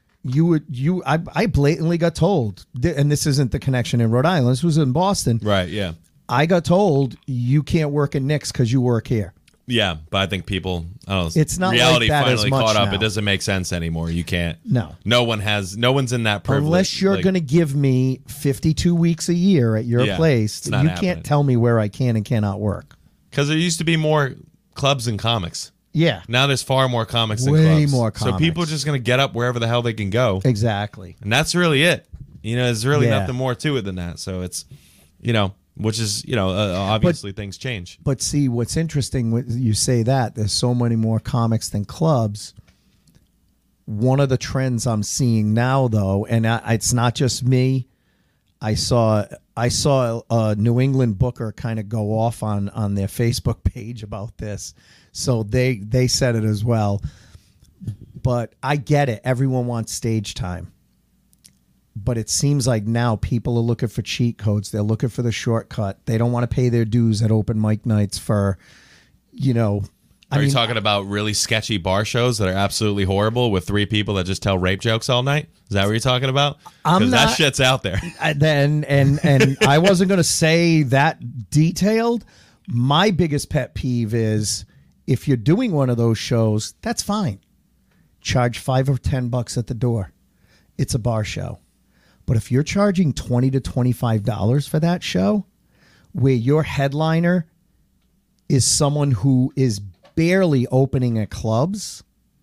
Speaker 1: I blatantly got told, and this isn't the Connection in Rhode Island, this was in Boston.
Speaker 6: Right, yeah.
Speaker 1: I got told you can't work at Nick's because you work here.
Speaker 6: Yeah, but I think people, I don't know.
Speaker 1: It's not
Speaker 6: reality
Speaker 1: like that
Speaker 6: finally
Speaker 1: as much
Speaker 6: caught up.
Speaker 1: now.
Speaker 6: It doesn't make sense anymore. You can't.
Speaker 1: No.
Speaker 6: No one's in that privilege.
Speaker 1: Unless you're going to give me 52 weeks a year at your place, you can't tell me where I can and cannot work.
Speaker 6: Because there used to be more clubs and comics.
Speaker 1: Yeah.
Speaker 6: Now there's far more comics than
Speaker 1: Way
Speaker 6: clubs.
Speaker 1: more
Speaker 6: So
Speaker 1: comics.
Speaker 6: people are just going to get up wherever the hell they can go.
Speaker 1: Exactly.
Speaker 6: And that's really it. There's really
Speaker 1: Yeah.
Speaker 6: nothing more to it than that. So it's, which is, obviously things change.
Speaker 1: But see, what's interesting, you say that, there's so many more comics than clubs. One of the trends I'm seeing now, though, and it's not just me, I saw a New England booker kind of go off on their Facebook page about this. So they said it as well. But I get it. Everyone wants stage time. But it seems like now people are looking for cheat codes. They're looking for the shortcut. They don't want to pay their dues at open mic nights for,
Speaker 6: Are you talking about really sketchy bar shows that are absolutely horrible with 3 people that just tell rape jokes all night? Is that what you're talking about? Because that shit's out there.
Speaker 1: And I wasn't going to say that detailed. My biggest pet peeve is if you're doing one of those shows, that's fine. Charge $5 or $10 at the door. It's a bar show. But if you're charging $20 to $25 for that show, where your headliner is someone who is barely opening at clubs,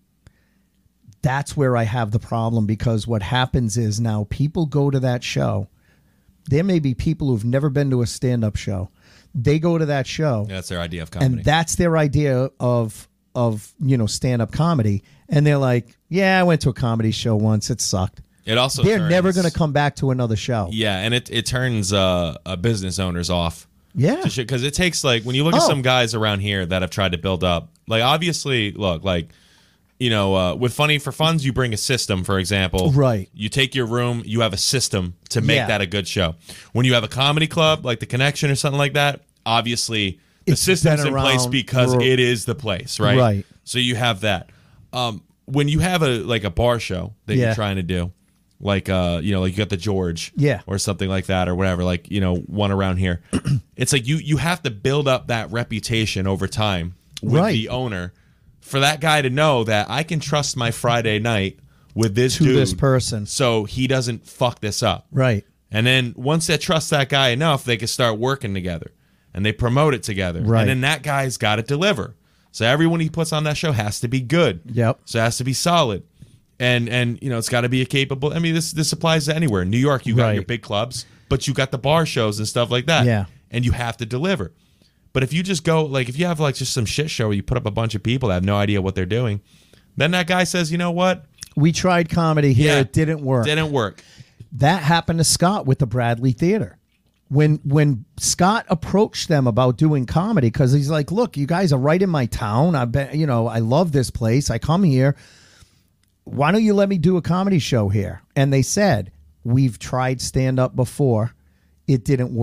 Speaker 1: that's where I have the problem, because what happens is now people go to that show. There may be people who've never been to a stand-up show. They go to that show.
Speaker 6: That's their idea of comedy.
Speaker 1: And that's their idea of stand-up comedy. And they're like, yeah, I went to a comedy show once. It sucked.
Speaker 6: It also
Speaker 1: They're never going to come back to another show.
Speaker 6: Yeah, and it turns business owners off.
Speaker 1: Yeah.
Speaker 6: Because it takes, when you look at some guys around here that have tried to build up, obviously, look, with Funny for Funds, you bring a system, for example.
Speaker 1: Right.
Speaker 6: You take your room, you have a system to make that a good show. When you have a comedy club, like The Connection or something like that, obviously, the system's in place because it is the place, right?
Speaker 1: Right.
Speaker 6: So you have that. When you have a bar show that you're trying to do, you got the George, or something like that, or whatever, one around here. It's like you have to build up that reputation over time with the owner for that guy to know that I can trust my Friday night with this dude,
Speaker 1: this person,
Speaker 6: so he doesn't fuck this up.
Speaker 1: Right.
Speaker 6: And then once they trust that guy enough, they can start working together and they promote it together.
Speaker 1: Right.
Speaker 6: And then that guy's got to deliver. So everyone he puts on that show has to be good.
Speaker 1: Yep.
Speaker 6: So it has to be solid. And it's got to be a capable. I mean, this applies to anywhere. In New York, you got your big clubs, but you got the bar shows and stuff like that.
Speaker 1: Yeah.
Speaker 6: And you have to deliver. But if you just go, if you have just some shit show where you put up a bunch of people that have no idea what they're doing, then that guy says, you know what?
Speaker 1: We tried comedy here. It didn't work.
Speaker 6: Didn't work.
Speaker 1: That happened to Scott with the Bradley Theater. When Scott approached them about doing comedy, because he's like, look, you guys are right in my town. I love this place. I come here. Why don't you let me do a comedy show here? And they said, we've tried stand-up before. It didn't work.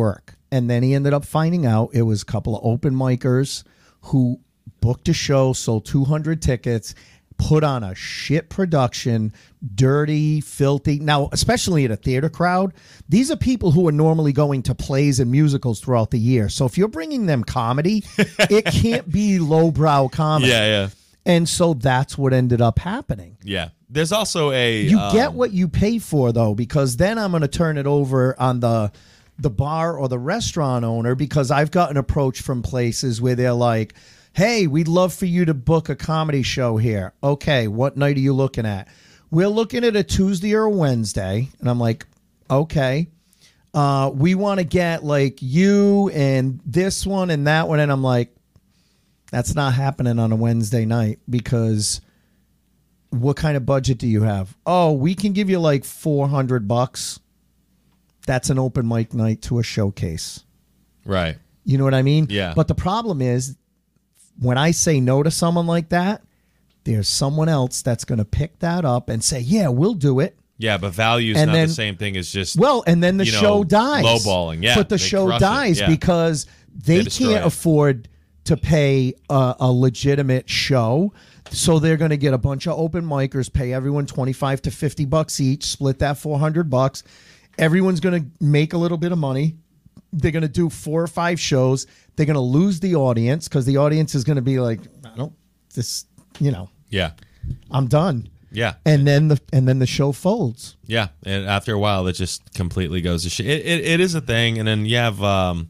Speaker 1: And then he ended up finding out it was a couple of open micers who booked a show, sold 200 tickets, put on a shit production, dirty, filthy. Now, especially at a theater crowd, these are people who are normally going to plays and musicals throughout the year. So if you're bringing them comedy, it can't be lowbrow comedy.
Speaker 6: Yeah.
Speaker 1: And so that's what ended up happening.
Speaker 6: Yeah. There's also a
Speaker 1: You get what you pay for, though, because then I'm going to turn it over on the bar or the restaurant owner, because I've gotten approached from places where they're like, hey, we'd love for you to book a comedy show here. Okay, what night are you looking at? We're looking at a Tuesday or a Wednesday. And I'm like, okay. We want to get like you and this one and that one. And I'm like, that's not happening on a Wednesday night, because what kind of budget do you have? Oh, we can give you like $400. That's an open mic night to a showcase.
Speaker 6: right.
Speaker 1: You know what I mean?
Speaker 6: Yeah.
Speaker 1: But the problem is, when I say no to someone like that, there's someone else that's going to pick that up and say, yeah, we'll do it.
Speaker 6: Yeah, but value is
Speaker 1: And
Speaker 6: not
Speaker 1: then-
Speaker 6: the same thing as just
Speaker 1: Well, and then the
Speaker 6: you know,
Speaker 1: show dies.
Speaker 6: lowballing. Yeah,
Speaker 1: But the
Speaker 6: they
Speaker 1: show
Speaker 6: crush it.
Speaker 1: dies
Speaker 6: Yeah.
Speaker 1: because they
Speaker 6: destroy
Speaker 1: can't
Speaker 6: it.
Speaker 1: afford to pay a legitimate show. So they're going to get a bunch of open micers, pay everyone $25 to $50 each, split that $400. Everyone's going to make a little bit of money. They're going to do 4 or 5 shows. They're going to lose the audience, because the audience is going to be like, I don't, this, you know,
Speaker 6: Yeah.
Speaker 1: I'm done.
Speaker 6: Yeah.
Speaker 1: And then the show folds.
Speaker 6: Yeah. And after a while it just completely goes to shit. It is a thing. And then you have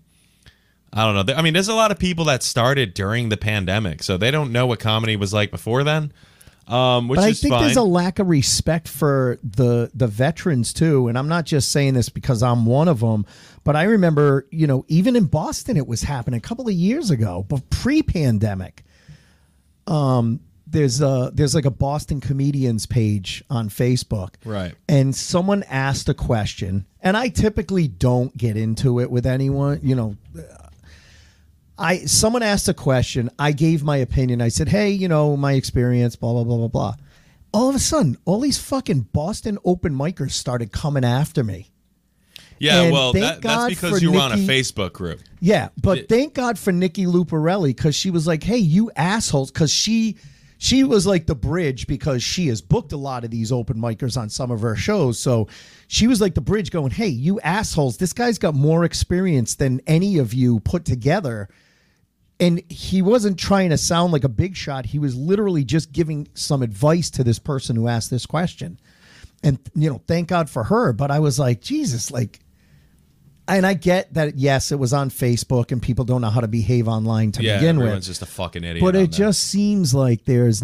Speaker 6: I don't know. I mean, there's a lot of people that started during the pandemic, so they don't know what comedy was like before then. Which
Speaker 1: But I
Speaker 6: is
Speaker 1: think
Speaker 6: fine.
Speaker 1: there's a lack of respect for the veterans too, and I'm not just saying this because I'm one of them. But I remember, you know, even in Boston, it was happening a couple of years ago, but pre-pandemic. There's like a Boston comedians page on Facebook,
Speaker 6: Right.
Speaker 1: And someone asked a question, and I typically don't get into it with anyone, you know. Someone asked a question. I gave my opinion. I said, hey, you know, my experience, blah, blah, blah, blah, blah. All of a sudden, all these fucking Boston open micers started coming after me.
Speaker 6: Yeah,
Speaker 1: and
Speaker 6: well,
Speaker 1: thank
Speaker 6: that's
Speaker 1: God
Speaker 6: because
Speaker 1: for
Speaker 6: you were on a
Speaker 1: Nikki-
Speaker 6: Facebook group.
Speaker 1: Yeah, but thank God for Nikki Luparelli, because she was like, hey, you assholes, because she was like the bridge, because she has booked a lot of these open micers on some of her shows. So she was like the bridge going, hey, you assholes, this guy's got more experience than any of you put together. And he wasn't trying to sound like a big shot. He was literally just giving some advice to this person who asked this question. And, you know, thank God for her. But I was like, Jesus, like, and I get that, yes, it was on Facebook and people don't know how to behave online to
Speaker 6: Yeah,
Speaker 1: begin
Speaker 6: everyone's
Speaker 1: with.
Speaker 6: just a fucking idiot.
Speaker 1: But
Speaker 6: on
Speaker 1: it
Speaker 6: there.
Speaker 1: just seems like there's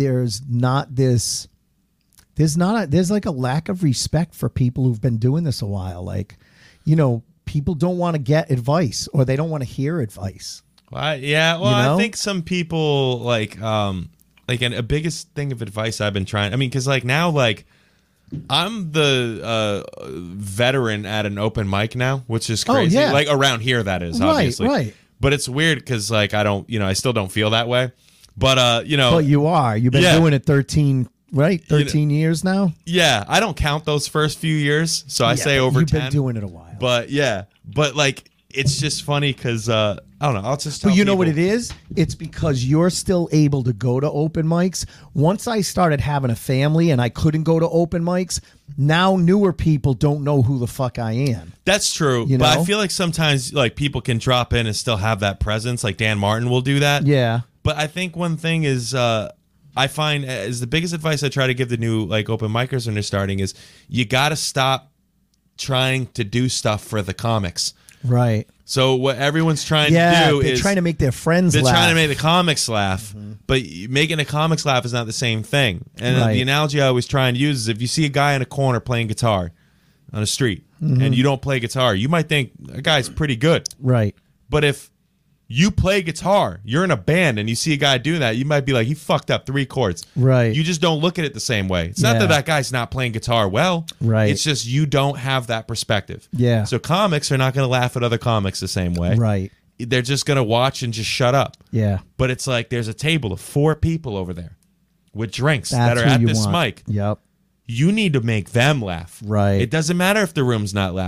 Speaker 1: like a lack of respect for people who've been doing this a while. Like, you know, people don't want to get advice, or they don't want to hear advice.
Speaker 6: Well,
Speaker 1: You know?
Speaker 6: I think some people like a biggest thing of advice I've been trying. I mean, because like now, like I'm the veteran at an open mic now, which is crazy.
Speaker 1: yeah.
Speaker 6: Like around here, that is obviously
Speaker 1: Right.
Speaker 6: But it's weird because like I don't, you know, I still don't feel that way. But you know,
Speaker 1: But you are. You've been
Speaker 6: Yeah.
Speaker 1: doing it 13 years now?
Speaker 6: yeah, I don't count those first few years, so I say
Speaker 1: but
Speaker 6: over
Speaker 1: you've
Speaker 6: 10.
Speaker 1: been doing it a while.
Speaker 6: But yeah, but like it's just funny because I don't know. I'll just tell
Speaker 1: But you know what
Speaker 6: people-
Speaker 1: it is? It's because you're still able to go to open mics. Once I started having a family and I couldn't go to open mics, now newer people don't know who the fuck I am.
Speaker 6: That's true,
Speaker 1: You
Speaker 6: but I
Speaker 1: know?
Speaker 6: feel like sometimes like people can drop in and still have that presence. Like Dan Martin will do that.
Speaker 1: Yeah.
Speaker 6: But I think one thing is I find is the biggest advice I try to give the new like open micers when they're starting is you got to stop trying to do stuff for the comics.
Speaker 1: Right.
Speaker 6: So what everyone's trying
Speaker 1: Yeah,
Speaker 6: to do
Speaker 1: they're
Speaker 6: is
Speaker 1: trying to make their friends
Speaker 6: they're
Speaker 1: laugh.
Speaker 6: trying to make the comics laugh, but making the comics laugh is not the same thing. And
Speaker 1: Right.
Speaker 6: the analogy I always try and use is if you see a guy in a corner playing guitar on the street and you don't play guitar, you might think a guy's pretty good.
Speaker 1: Right.
Speaker 6: But if you play guitar, you're in a band, and you see a guy doing that, you might be like, he fucked up 3 chords.
Speaker 1: Right.
Speaker 6: You just don't look at it the same way. It's not
Speaker 1: Yeah.
Speaker 6: that that guy's not playing guitar well.
Speaker 1: Right.
Speaker 6: It's just you don't have that perspective.
Speaker 1: Yeah.
Speaker 6: So comics are not going to laugh at other comics the same way.
Speaker 1: Right.
Speaker 6: They're just going to watch and just shut up.
Speaker 1: Yeah.
Speaker 6: But it's like there's a table of 4 people over there with drinks
Speaker 1: That's
Speaker 6: that are
Speaker 1: who
Speaker 6: at
Speaker 1: you
Speaker 6: this
Speaker 1: want.
Speaker 6: mic.
Speaker 1: Yep.
Speaker 6: You need to make them laugh.
Speaker 1: Right.
Speaker 6: It doesn't matter if the room's not laughing.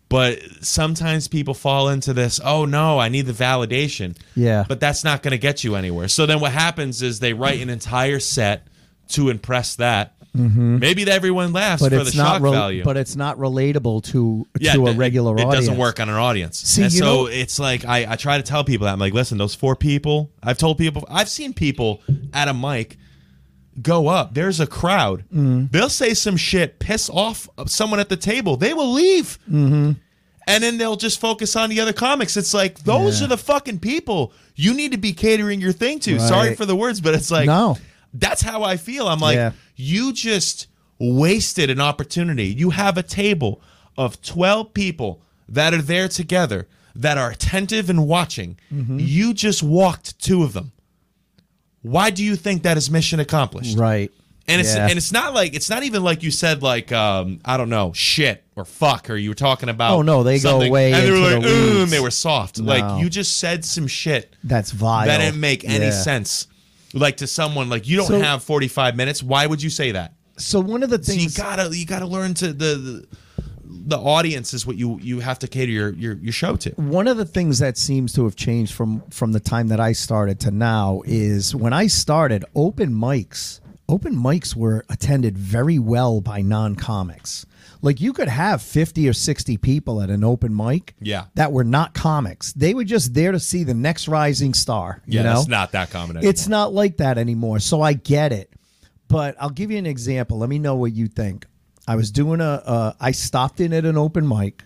Speaker 6: But sometimes people fall into this, oh no, I need the validation.
Speaker 1: Yeah.
Speaker 6: But that's not going to get you anywhere. So then what happens is they write an entire set to impress that. Maybe everyone laughs
Speaker 1: But
Speaker 6: for
Speaker 1: it's
Speaker 6: the
Speaker 1: not
Speaker 6: shock value.
Speaker 1: but it's not relatable to a regular
Speaker 6: it
Speaker 1: audience.
Speaker 6: doesn't work on an audience.
Speaker 1: See,
Speaker 6: and
Speaker 1: you
Speaker 6: so
Speaker 1: know-
Speaker 6: it's like I try to tell people that. I'm like, listen, those 4 people, I've seen people at a mic go up. There's a crowd. They'll say some shit, piss off someone at the table. They will leave. And then they'll just focus on the other comics. It's like, those are the fucking people you need to be catering your thing to.
Speaker 1: Right.
Speaker 6: Sorry for the words, but it's like,
Speaker 1: No.
Speaker 6: that's how I feel. I'm like,
Speaker 1: Yeah.
Speaker 6: you just wasted an opportunity. You have a table of 12 people that are there together, that are attentive and watching. You just walked 2 of them. Why do you think that is mission accomplished?
Speaker 1: Right.
Speaker 6: And it's
Speaker 1: Yeah.
Speaker 6: and it's not even like you said, like I don't know, shit or fuck, or you were talking about.
Speaker 1: Oh, no, they go
Speaker 6: something,
Speaker 1: way
Speaker 6: and they were
Speaker 1: into
Speaker 6: like,
Speaker 1: the
Speaker 6: "Ugh,"
Speaker 1: weeds.
Speaker 6: and they were soft.
Speaker 1: No.
Speaker 6: Like you just said some shit
Speaker 1: That's vile.
Speaker 6: that didn't make any
Speaker 1: Yeah.
Speaker 6: sense. Like to someone, like you don't
Speaker 1: So-
Speaker 6: have 45 minutes. Why would you say that?
Speaker 1: So one of the
Speaker 6: So
Speaker 1: things
Speaker 6: you gotta learn to the audience is what you have to cater your show to.
Speaker 1: one of the things that seems to have changed from the time that I started to now is when I started, open mics were attended very well by non-comics. Like you could have 50 or 60 people at an open mic
Speaker 6: Yeah.
Speaker 1: that were not comics. They were just there to see the next rising star.
Speaker 6: Yeah,
Speaker 1: you know?
Speaker 6: that's not that common anymore.
Speaker 1: It's not like that anymore. So I get it. But I'll give you an example. Let me know what you think. I was doing I stopped in at an open mic.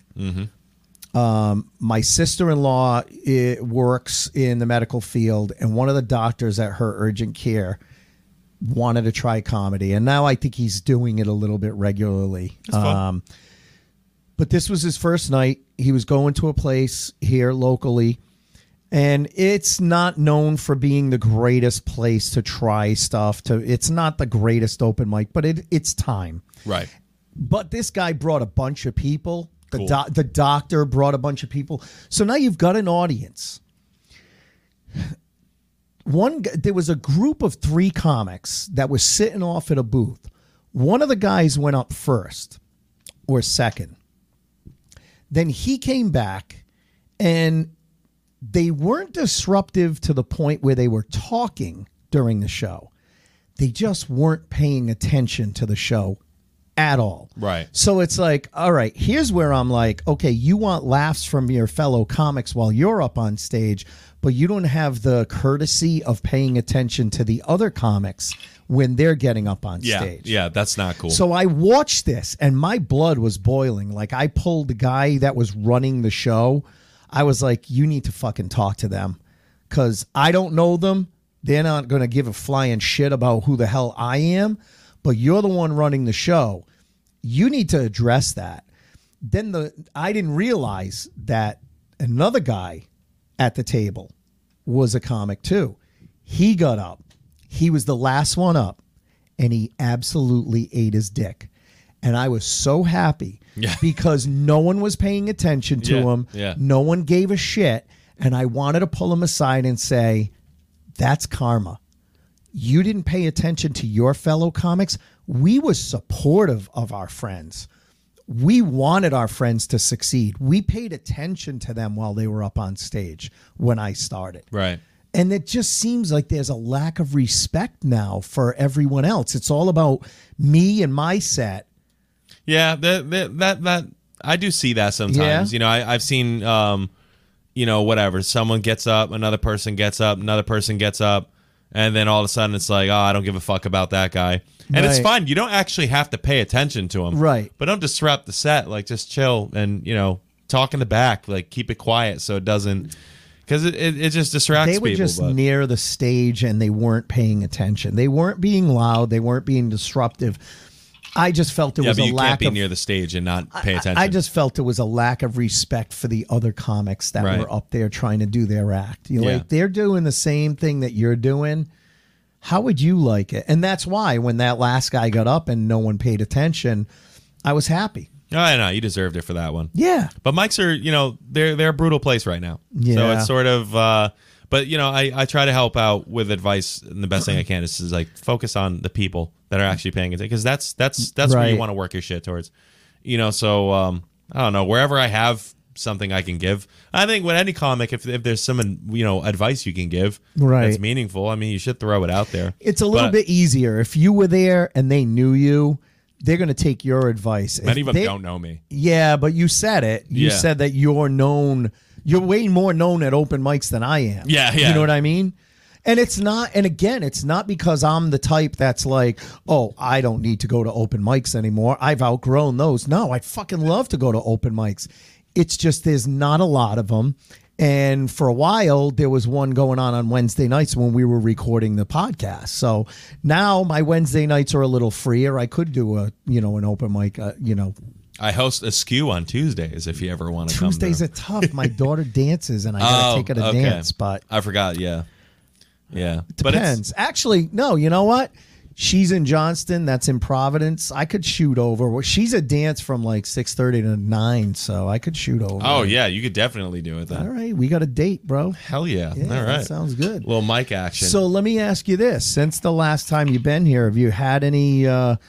Speaker 1: My sister-in-law works in the medical field, and one of the doctors at her urgent care wanted to try comedy. And now I think he's doing it a little bit regularly.
Speaker 6: That's fun.
Speaker 1: But this was his first night. He was going to a place here locally. And it's not known for being the greatest place to try stuff. It's not the greatest open mic, but it's time.
Speaker 6: Right.
Speaker 1: But this guy brought a bunch of people.
Speaker 6: Cool.
Speaker 1: The doctor brought a bunch of people. So now you've got an audience. There was a group of 3 comics that was sitting off at a booth. One of the guys went up first or second. Then he came back, and they weren't disruptive to the point where they were talking during the show. They just weren't paying attention to the show at all.
Speaker 6: Right.
Speaker 1: So it's like, all right, here's where I'm like, okay, you want laughs from your fellow comics while you're up on stage, but you don't have the courtesy of paying attention to the other comics when they're getting up on stage.
Speaker 6: Yeah, that's not cool.
Speaker 1: So I watched this and my blood was boiling. Like I pulled the guy that was running the show. I was like, you need to fucking talk to them because I don't know them. They're not going to give a flying shit about who the hell I am, but you're the one running the show. You need to address that. Then I didn't realize that another guy at the table was a comic too. He got up. He was the last one up, and he absolutely ate his dick. And I was so happy because no one was paying attention to him.
Speaker 6: Yeah.
Speaker 1: No one gave a shit. And I wanted to pull him aside and say, that's karma. You didn't pay attention to your fellow comics. We were supportive of our friends. We wanted our friends to succeed. We paid attention to them while they were up on stage when I started.
Speaker 6: Right.
Speaker 1: And it just seems like there's a lack of respect now for everyone else. It's all about me and my set.
Speaker 6: Yeah, that I do see that sometimes.
Speaker 1: Yeah.
Speaker 6: You know, I've seen, you know, whatever. Someone gets up, another person gets up, another person gets up, and then all of a sudden it's like, oh, I don't give a fuck about that guy. And it's
Speaker 1: Right.
Speaker 6: fine. You don't actually have to pay attention to him.
Speaker 1: Right.
Speaker 6: But don't disrupt the set. Like, just chill and, you know, talk in the back. Like, keep it quiet so it doesn't... Because it just distracts
Speaker 1: They were
Speaker 6: people.
Speaker 1: just
Speaker 6: but-
Speaker 1: near the stage and they weren't paying attention. They weren't being loud. They weren't being disruptive. I just felt there
Speaker 6: yeah,
Speaker 1: was
Speaker 6: but
Speaker 1: a
Speaker 6: you
Speaker 1: lack
Speaker 6: can't be
Speaker 1: of...
Speaker 6: near the stage and not pay attention.
Speaker 1: I just felt there was a lack of respect for the other comics that
Speaker 6: Right.
Speaker 1: were up there trying to do their act. You're
Speaker 6: Yeah.
Speaker 1: like, they're doing the same thing that you're doing. How would you like it? And that's why when that last guy got up and no one paid attention, I was happy.
Speaker 6: I know, you deserved it for that one.
Speaker 1: Yeah.
Speaker 6: But mics are, you know, they're a brutal place right now. So
Speaker 1: Yeah.
Speaker 6: it's sort of, but, you know, I try to help out with advice, and the best thing I can is like focus on the people that are actually paying attention, because that's where you
Speaker 1: Right.
Speaker 6: want to work your shit towards. You know, so I don't know, wherever I have something I can give. I think with any comic, if there's some advice you can give
Speaker 1: Right.
Speaker 6: that's meaningful, I mean, you should throw it out there.
Speaker 1: It's a little bit easier if you were there and they knew you. They're going to take your advice.
Speaker 6: Many
Speaker 1: If
Speaker 6: of them
Speaker 1: they-
Speaker 6: don't know me.
Speaker 1: Yeah, but you said it. You
Speaker 6: Yeah.
Speaker 1: said that you're known. You're way more known at open mics than I am.
Speaker 6: Yeah, yeah.
Speaker 1: You know what I mean? And it's not. And again, it's not because I'm the type that's like, oh, I don't need to go to open mics anymore. I've outgrown those. No, I'd fucking love to go to open mics. It's just there's not a lot of them. And for a while, there was one going on Wednesday nights when we were recording the podcast. So now my Wednesday nights are a little freer. I could do an open mic,
Speaker 6: I host a skew on Tuesdays if you ever want to come.
Speaker 1: Tuesdays are tough. My daughter dances, and I gotta take her to dance. But
Speaker 6: I forgot. Yeah. But
Speaker 1: depends. Actually, no. You know what? She's in Johnston. That's in Providence. I could shoot over. Well, she's a dance from like 6:30 to 9, so I could shoot over.
Speaker 6: Oh yeah, you could definitely do it then.
Speaker 1: All right, we got a date, bro.
Speaker 6: Hell yeah.
Speaker 1: Yeah,
Speaker 6: All
Speaker 1: that
Speaker 6: right.
Speaker 1: sounds good.
Speaker 6: Little mic action.
Speaker 1: So let me ask you this: since the last time you've been here, have you had any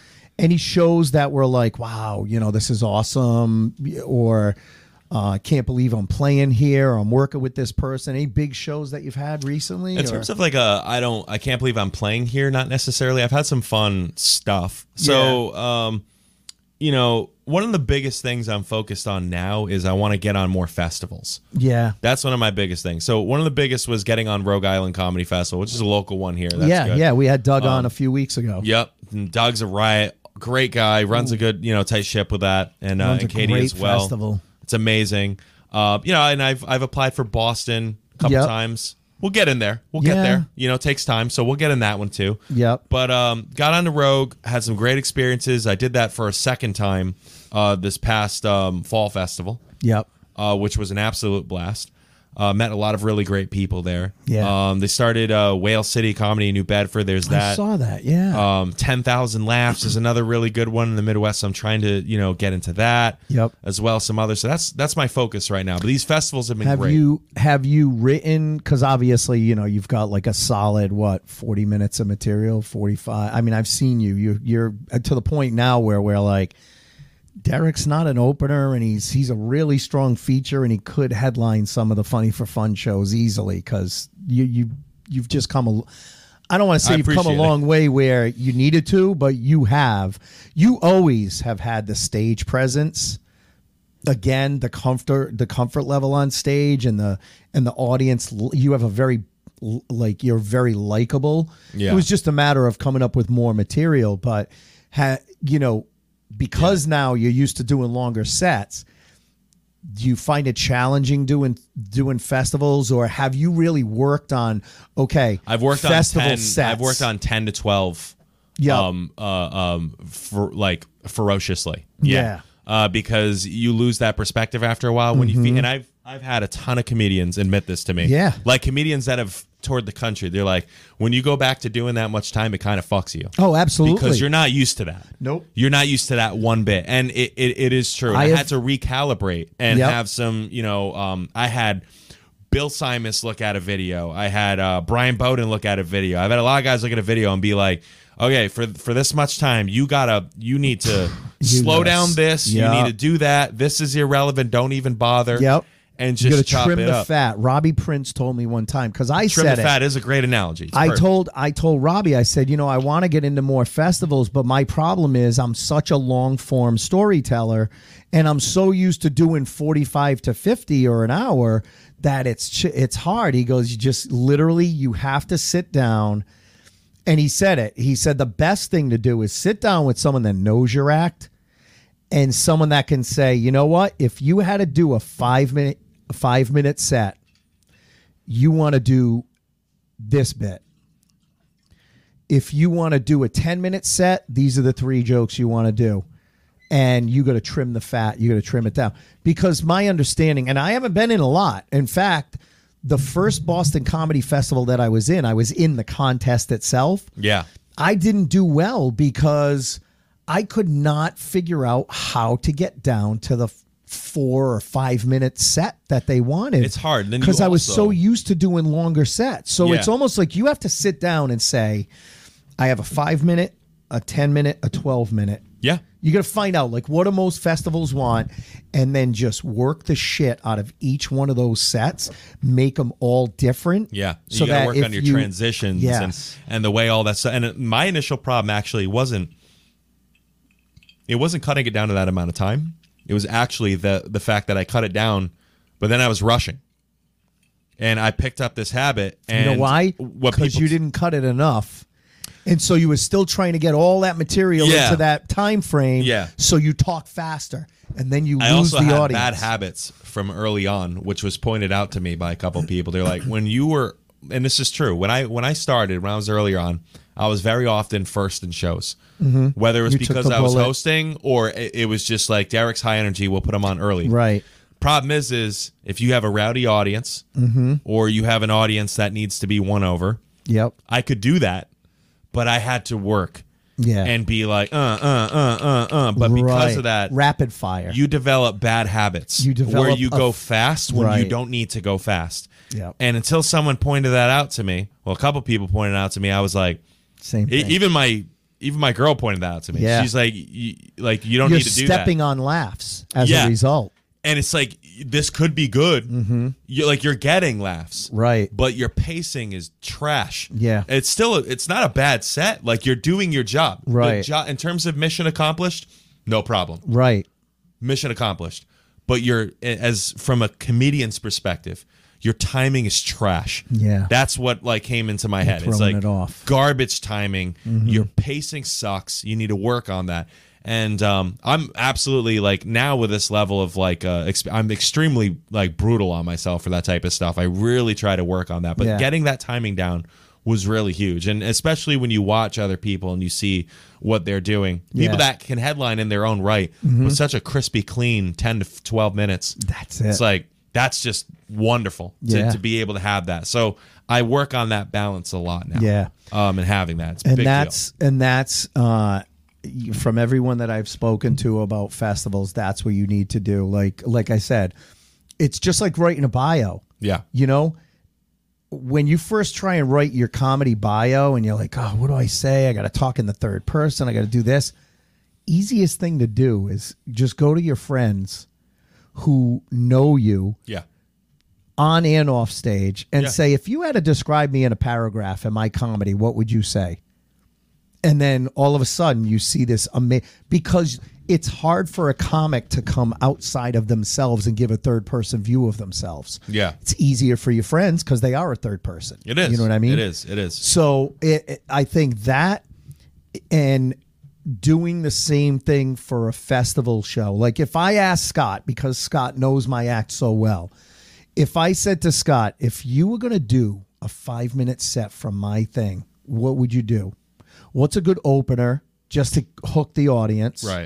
Speaker 1: shows that were like, wow, this is awesome, or I can't believe I'm playing here, or I'm working with this person? Any big shows that you've had recently?
Speaker 6: In terms of like I can't believe I'm playing here, not necessarily. I've had some fun stuff. So, one of the biggest things I'm focused on now is I want to get on more festivals.
Speaker 1: Yeah.
Speaker 6: That's one of my biggest things. So one of the biggest was getting on Rogue Island Comedy Festival, which is a local one here. That's good.
Speaker 1: Yeah. We had Doug on a few weeks ago.
Speaker 6: Yep. And Doug's a riot. Great guy. Runs a good, tight ship with that. And,
Speaker 1: Runs a
Speaker 6: Katie
Speaker 1: great
Speaker 6: as well.
Speaker 1: festival.
Speaker 6: It's amazing. And I've applied for Boston a couple
Speaker 1: Yep.
Speaker 6: times. We'll get in there. We'll get there. It takes time, so we'll get in that one too.
Speaker 1: Yep.
Speaker 6: But got on the Rogue, had some great experiences. I did that for a second time this past fall festival.
Speaker 1: Yep.
Speaker 6: Which was an absolute blast. Met a lot of really great people there.
Speaker 1: Yeah.
Speaker 6: They started Whale City Comedy in New Bedford. There's that.
Speaker 1: I saw that. Yeah.
Speaker 6: 10,000 Laughs is another really good one in the Midwest. So I'm trying to, get into that.
Speaker 1: Yep.
Speaker 6: As well as some others. So that's my focus right now. But these festivals have been great.
Speaker 1: Have you written? Because obviously, you've got like a solid 40 minutes of material, 45. I mean, I've seen you. You're to the point now where we're like, Derek's not an opener, and he's a really strong feature, and he could headline some of the Funny for Fun shows easily because you've just come I don't want to say you've come a long way where you needed to, but you have. You always have had the stage presence. Again, the comfort level on stage and the audience. You have a very you're very likable.
Speaker 6: Yeah.
Speaker 1: It was just a matter of coming up with more material, but because now you're used to doing longer sets, do you find it challenging doing festivals, or have you really worked on
Speaker 6: I've worked
Speaker 1: festival
Speaker 6: on 10
Speaker 1: sets?
Speaker 6: I've worked on 10 to 12 ferociously.
Speaker 1: Yeah.
Speaker 6: Because you lose that perspective after a while when you feel, and I've had a ton of comedians admit this to me.
Speaker 1: Yeah.
Speaker 6: Like comedians that have toured the country. They're like, when you go back to doing that much time, it kind of fucks you.
Speaker 1: Oh, absolutely.
Speaker 6: Because you're not used to that.
Speaker 1: Nope.
Speaker 6: You're not used to that one bit. And it is true. I had to recalibrate and have some, I had Bill Simus look at a video. I had Brian Bowden look at a video. I've had a lot of guys look at a video and be like, okay, for this much time, you need to slow down this.
Speaker 1: Yep.
Speaker 6: You need to do that. This is irrelevant. Don't even bother.
Speaker 1: Yep.
Speaker 6: And
Speaker 1: You
Speaker 6: just
Speaker 1: got to trim
Speaker 6: chop it
Speaker 1: the
Speaker 6: up.
Speaker 1: fat. Robbie Prince told me one time because I
Speaker 6: Trim
Speaker 1: said
Speaker 6: the fat is a great analogy. It's
Speaker 1: I
Speaker 6: perfect.
Speaker 1: told Robbie, I said, I want to get into more festivals, but my problem is I'm such a long form storyteller, and I'm so used to doing 45 to 50 or an hour that it's hard. He goes, you have to sit down. And he said it. He said the best thing to do is sit down with someone that knows your act and someone that can say, you know what, if you had to do a 5-minute set, you want to do this bit. If you want to do a 10-minute set, these are the 3 jokes you want to do. And you got to trim the fat. You got to trim it down. Because my understanding, and I haven't been in a lot. In fact, the first Boston Comedy Festival that I was in the contest itself.
Speaker 6: Yeah.
Speaker 1: I didn't do well because I could not figure out how to get down to the 4 or 5 minute set that they wanted.
Speaker 6: It's hard.
Speaker 1: Because I was so used to doing longer sets. So it's almost like you have to sit down and say, I have a 5-minute a 10-minute, a 12-minute.
Speaker 6: Yeah.
Speaker 1: You got to find out like what do most festivals want, and then just work the shit out of each one of those sets, make them all different.
Speaker 6: Yeah,
Speaker 1: so
Speaker 6: you got to
Speaker 1: that
Speaker 6: work
Speaker 1: if
Speaker 6: on your
Speaker 1: you-
Speaker 6: transitions
Speaker 1: Yes.
Speaker 6: and the way all that stuff. And my initial problem actually wasn't cutting it down to that amount of time. It was actually the fact that I cut it down, but then I was rushing, and I picked up this habit. And
Speaker 1: You know why?
Speaker 6: What
Speaker 1: Because
Speaker 6: people
Speaker 1: you didn't cut it enough. And so you were still trying to get all that material
Speaker 6: Yeah.
Speaker 1: into that time frame.
Speaker 6: Yeah.
Speaker 1: So you talk faster, and then you
Speaker 6: I
Speaker 1: lose
Speaker 6: also
Speaker 1: the
Speaker 6: had
Speaker 1: audience.
Speaker 6: bad habits from early on, which was pointed out to me by a couple of people. They're like, when you were, and this is true, when I started, when I was earlier on, I was very often first in shows. Whether it was
Speaker 1: You took
Speaker 6: because
Speaker 1: the
Speaker 6: I was
Speaker 1: bullet.
Speaker 6: hosting or it was just like Derek's high energy, we'll put him on early.
Speaker 1: Right.
Speaker 6: Problem is if you have a rowdy audience or you have an audience that needs to be won over,
Speaker 1: Yep.
Speaker 6: I could do that, but I had to work
Speaker 1: Yeah.
Speaker 6: and be like, But because
Speaker 1: Right.
Speaker 6: of that,
Speaker 1: rapid fire.
Speaker 6: you develop bad habits
Speaker 1: You develop
Speaker 6: where you
Speaker 1: a
Speaker 6: go fast when you
Speaker 1: right.
Speaker 6: don't need to go fast.
Speaker 1: Yep.
Speaker 6: And until someone pointed that out to me, well, a couple people pointed it out to me, I was like,
Speaker 1: Same thing.
Speaker 6: even my girl pointed that out to me.
Speaker 1: Yeah.
Speaker 6: She's like, you don't
Speaker 1: You're
Speaker 6: need to do that.
Speaker 1: stepping on laughs as
Speaker 6: Yeah.
Speaker 1: a result.
Speaker 6: And it's like, this could be good. You're getting laughs.
Speaker 1: Right.
Speaker 6: But your pacing is trash.
Speaker 1: Yeah.
Speaker 6: It's not a bad set. Like, you're doing your job.
Speaker 1: Right.
Speaker 6: In terms of mission accomplished, no problem.
Speaker 1: Right.
Speaker 6: Mission accomplished. But as from a comedian's perspective, your timing is trash.
Speaker 1: Yeah.
Speaker 6: That's what like came into my head. It's
Speaker 1: throwing
Speaker 6: like
Speaker 1: it off.
Speaker 6: garbage timing. Your pacing sucks. You need to work on that. And I'm absolutely like now with this level of like I'm extremely like brutal on myself for that type of stuff. I really try to work on that. But
Speaker 1: Yeah.
Speaker 6: getting that timing down was really huge. And especially when you watch other people and you see what they're doing. People
Speaker 1: Yeah.
Speaker 6: that can headline in their own right with such a crispy, clean 10 to 12 minutes.
Speaker 1: That's it.
Speaker 6: It's like, that's just wonderful
Speaker 1: Yeah.
Speaker 6: to be able to have that. So I work on that balance a lot now.
Speaker 1: Yeah.
Speaker 6: And having that. It's a
Speaker 1: and
Speaker 6: big
Speaker 1: that's from everyone that I've spoken to about festivals, that's what you need to do. Like I said, it's just like writing a bio.
Speaker 6: deal. Yeah.
Speaker 1: You know, when you first try and write your comedy bio and you're like, oh, what do I say? I got to talk in the third person. I got to do this. Easiest thing to do is just go to your friends who know you
Speaker 6: Yeah.
Speaker 1: on and off stage and
Speaker 6: Yeah.
Speaker 1: say, if you had to describe me in a paragraph in my comedy, what would you say? And then all of a sudden you see this because it's hard for a comic to come outside of themselves and give a third person view of themselves.
Speaker 6: Yeah.
Speaker 1: It's easier for your friends because they are a third person.
Speaker 6: It is.
Speaker 1: You know what I mean?
Speaker 6: It is. It is.
Speaker 1: So I think that and doing the same thing for a festival show. Like if I asked Scott, because Scott knows my act so well, if I said to Scott, if you were going to do a 5-minute set from my thing, what would you do? What's a good opener just to hook the audience?
Speaker 6: Right.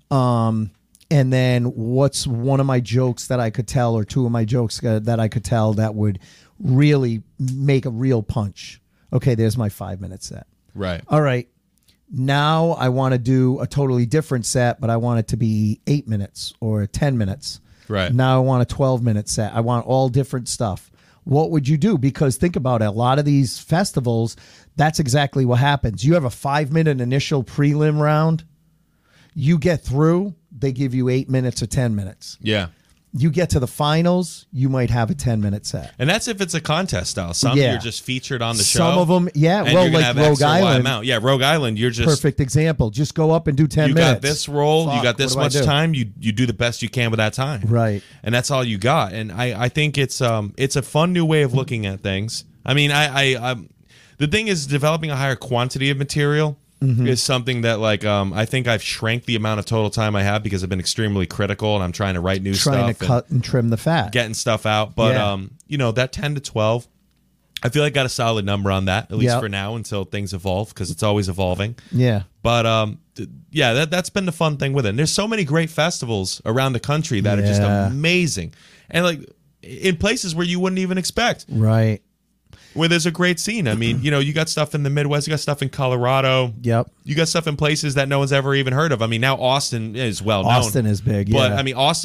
Speaker 1: And then what's one of my jokes that I could tell or two of my jokes that I could tell that would really make a real punch? Okay, there's my 5-minute set.
Speaker 6: Right.
Speaker 1: All right. Now I want to do a totally different set, but I want it to be 8 minutes or 10 minutes.
Speaker 6: Right.
Speaker 1: Now I want a 12-minute set. I want all different stuff. What would you do? Because think about it. A lot of these festivals, that's exactly what happens. You have a 5-minute initial prelim round. You get through, they give you 8 minutes or 10 minutes.
Speaker 6: Yeah.
Speaker 1: You get to the finals, you might have a 10-minute set.
Speaker 6: And that's if it's a contest style. Some
Speaker 1: Yeah.
Speaker 6: you're just featured on the show.
Speaker 1: Some of them, yeah.
Speaker 6: and
Speaker 1: Well,
Speaker 6: you're gonna
Speaker 1: like
Speaker 6: have X
Speaker 1: Rogue
Speaker 6: or Y
Speaker 1: Island.
Speaker 6: amount. Yeah, Rogue Island, you're just
Speaker 1: Perfect example. Just go up and do 10
Speaker 6: you
Speaker 1: minutes.
Speaker 6: got this role, you
Speaker 1: Fuck,
Speaker 6: got this
Speaker 1: what do I
Speaker 6: much
Speaker 1: do?
Speaker 6: time, you do the best you can with that time.
Speaker 1: Right.
Speaker 6: And that's all you got. And I think it's a fun new way of looking at things. I mean, I the thing is developing a higher quantity of material is something that like I think I've shrank the amount of total time I have because I've been extremely critical and I'm trying to write new
Speaker 1: Trying
Speaker 6: stuff
Speaker 1: to cut and trim the fat.
Speaker 6: getting stuff out. But
Speaker 1: Yeah.
Speaker 6: that 10 to 12, I feel like I got a solid number on that, at least
Speaker 1: Yep.
Speaker 6: for now until things evolve, because it's always evolving.
Speaker 1: Yeah.
Speaker 6: But that's been the fun thing with it. And there's so many great festivals around the country that are just
Speaker 1: Yeah.
Speaker 6: amazing, and like in places where you wouldn't even expect,
Speaker 1: Right.
Speaker 6: where there's a great scene. I mean, you got stuff in the Midwest, you got stuff in Colorado,
Speaker 1: Yep.
Speaker 6: you got stuff in places that no one's ever even heard of. I mean, now Austin is well known.
Speaker 1: Austin is big,
Speaker 6: But
Speaker 1: yeah.
Speaker 6: I mean, Austin's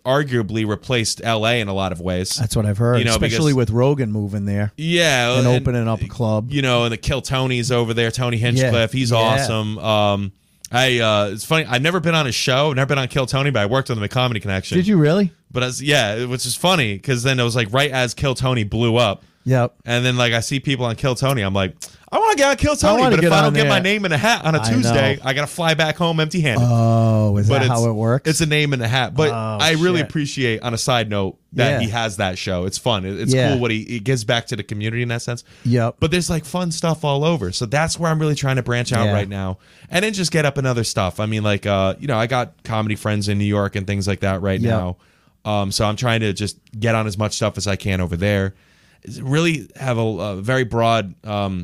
Speaker 6: arguably replaced LA in a lot of ways.
Speaker 1: That's what I've heard,
Speaker 6: You know,
Speaker 1: especially
Speaker 6: because-
Speaker 1: with Rogan moving there
Speaker 6: Yeah,
Speaker 1: and opening up a club.
Speaker 6: You know, and the Kill Tony's over there, Tony Hinchcliffe. He's
Speaker 1: Yeah.
Speaker 6: awesome. It's funny. I've never been on his show, never been on Kill Tony, but I worked with him at Comedy Connection.
Speaker 1: Did you really?
Speaker 6: But which is funny because then it was like right as Kill Tony blew up.
Speaker 1: Yep.
Speaker 6: And then like I see people on Kill Tony, I'm like, I want to get on Kill
Speaker 1: I
Speaker 6: Tony,
Speaker 1: wanna
Speaker 6: but
Speaker 1: get
Speaker 6: if I
Speaker 1: on
Speaker 6: don't get
Speaker 1: there.
Speaker 6: my name in a hat on a
Speaker 1: I
Speaker 6: Tuesday,
Speaker 1: know.
Speaker 6: I got to fly back home empty-handed.
Speaker 1: Oh, is
Speaker 6: but
Speaker 1: that
Speaker 6: it's,
Speaker 1: how it works?
Speaker 6: It's a name in a hat. But
Speaker 1: Oh,
Speaker 6: I really
Speaker 1: shit.
Speaker 6: appreciate, on a side note, that
Speaker 1: Yeah.
Speaker 6: he has that show. It's fun. It's
Speaker 1: Yeah.
Speaker 6: cool what he gives back to the community in that sense.
Speaker 1: Yep.
Speaker 6: But there's like fun stuff all over. So that's where I'm really trying to branch out
Speaker 1: Yeah.
Speaker 6: right now. And then just get up in other stuff. I mean, like, I got comedy friends in New York and things like that right
Speaker 1: Yep.
Speaker 6: now. So I'm trying to just get on as much stuff as I can over there. Really have a very broad,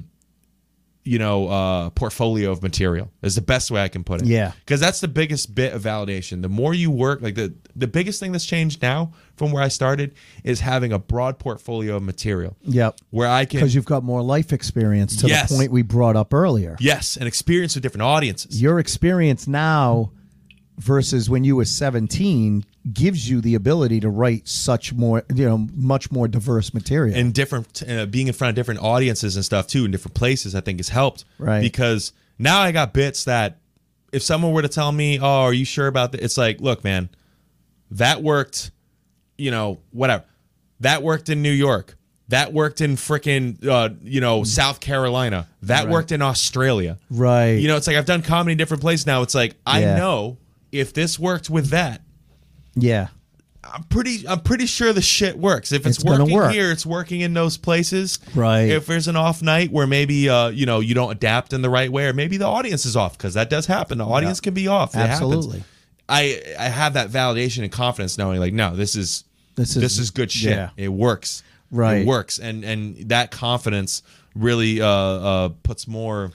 Speaker 6: portfolio of material is the best way I can put it.
Speaker 1: Yeah.
Speaker 6: Because that's the biggest bit of validation. The more you work, like the biggest thing that's changed now from where I started is having a broad portfolio of material.
Speaker 1: Yep.
Speaker 6: Where I can,
Speaker 1: Because you've got more life experience to
Speaker 6: Yes.
Speaker 1: the point we brought up earlier.
Speaker 6: yes, and experience with different audiences.
Speaker 1: Your experience now versus when you were 17 gives you the ability to write much more diverse material.
Speaker 6: And different being in front of different audiences and stuff too in different places I think has helped.
Speaker 1: Right.
Speaker 6: Because now I got bits that if someone were to tell me, oh, are you sure about that? It's like, look, man, that worked, whatever. That worked in New York. That worked in frickin' South Carolina. That
Speaker 1: Right.
Speaker 6: worked in Australia.
Speaker 1: Right.
Speaker 6: It's like I've done comedy in different places now. It's like I
Speaker 1: Yeah.
Speaker 6: know if this worked with that,
Speaker 1: yeah.
Speaker 6: I'm pretty sure the shit works. If it's
Speaker 1: It's gonna
Speaker 6: working
Speaker 1: work.
Speaker 6: here, it's working in those places.
Speaker 1: Right.
Speaker 6: If there's an off night where maybe you don't adapt in the right way, or maybe the audience is off, because that does happen. The audience can be off. It
Speaker 1: Absolutely.
Speaker 6: happens. I have that validation and confidence knowing like, no, this is good shit.
Speaker 1: yeah.
Speaker 6: It works.
Speaker 1: Right.
Speaker 6: It works. And that confidence really puts more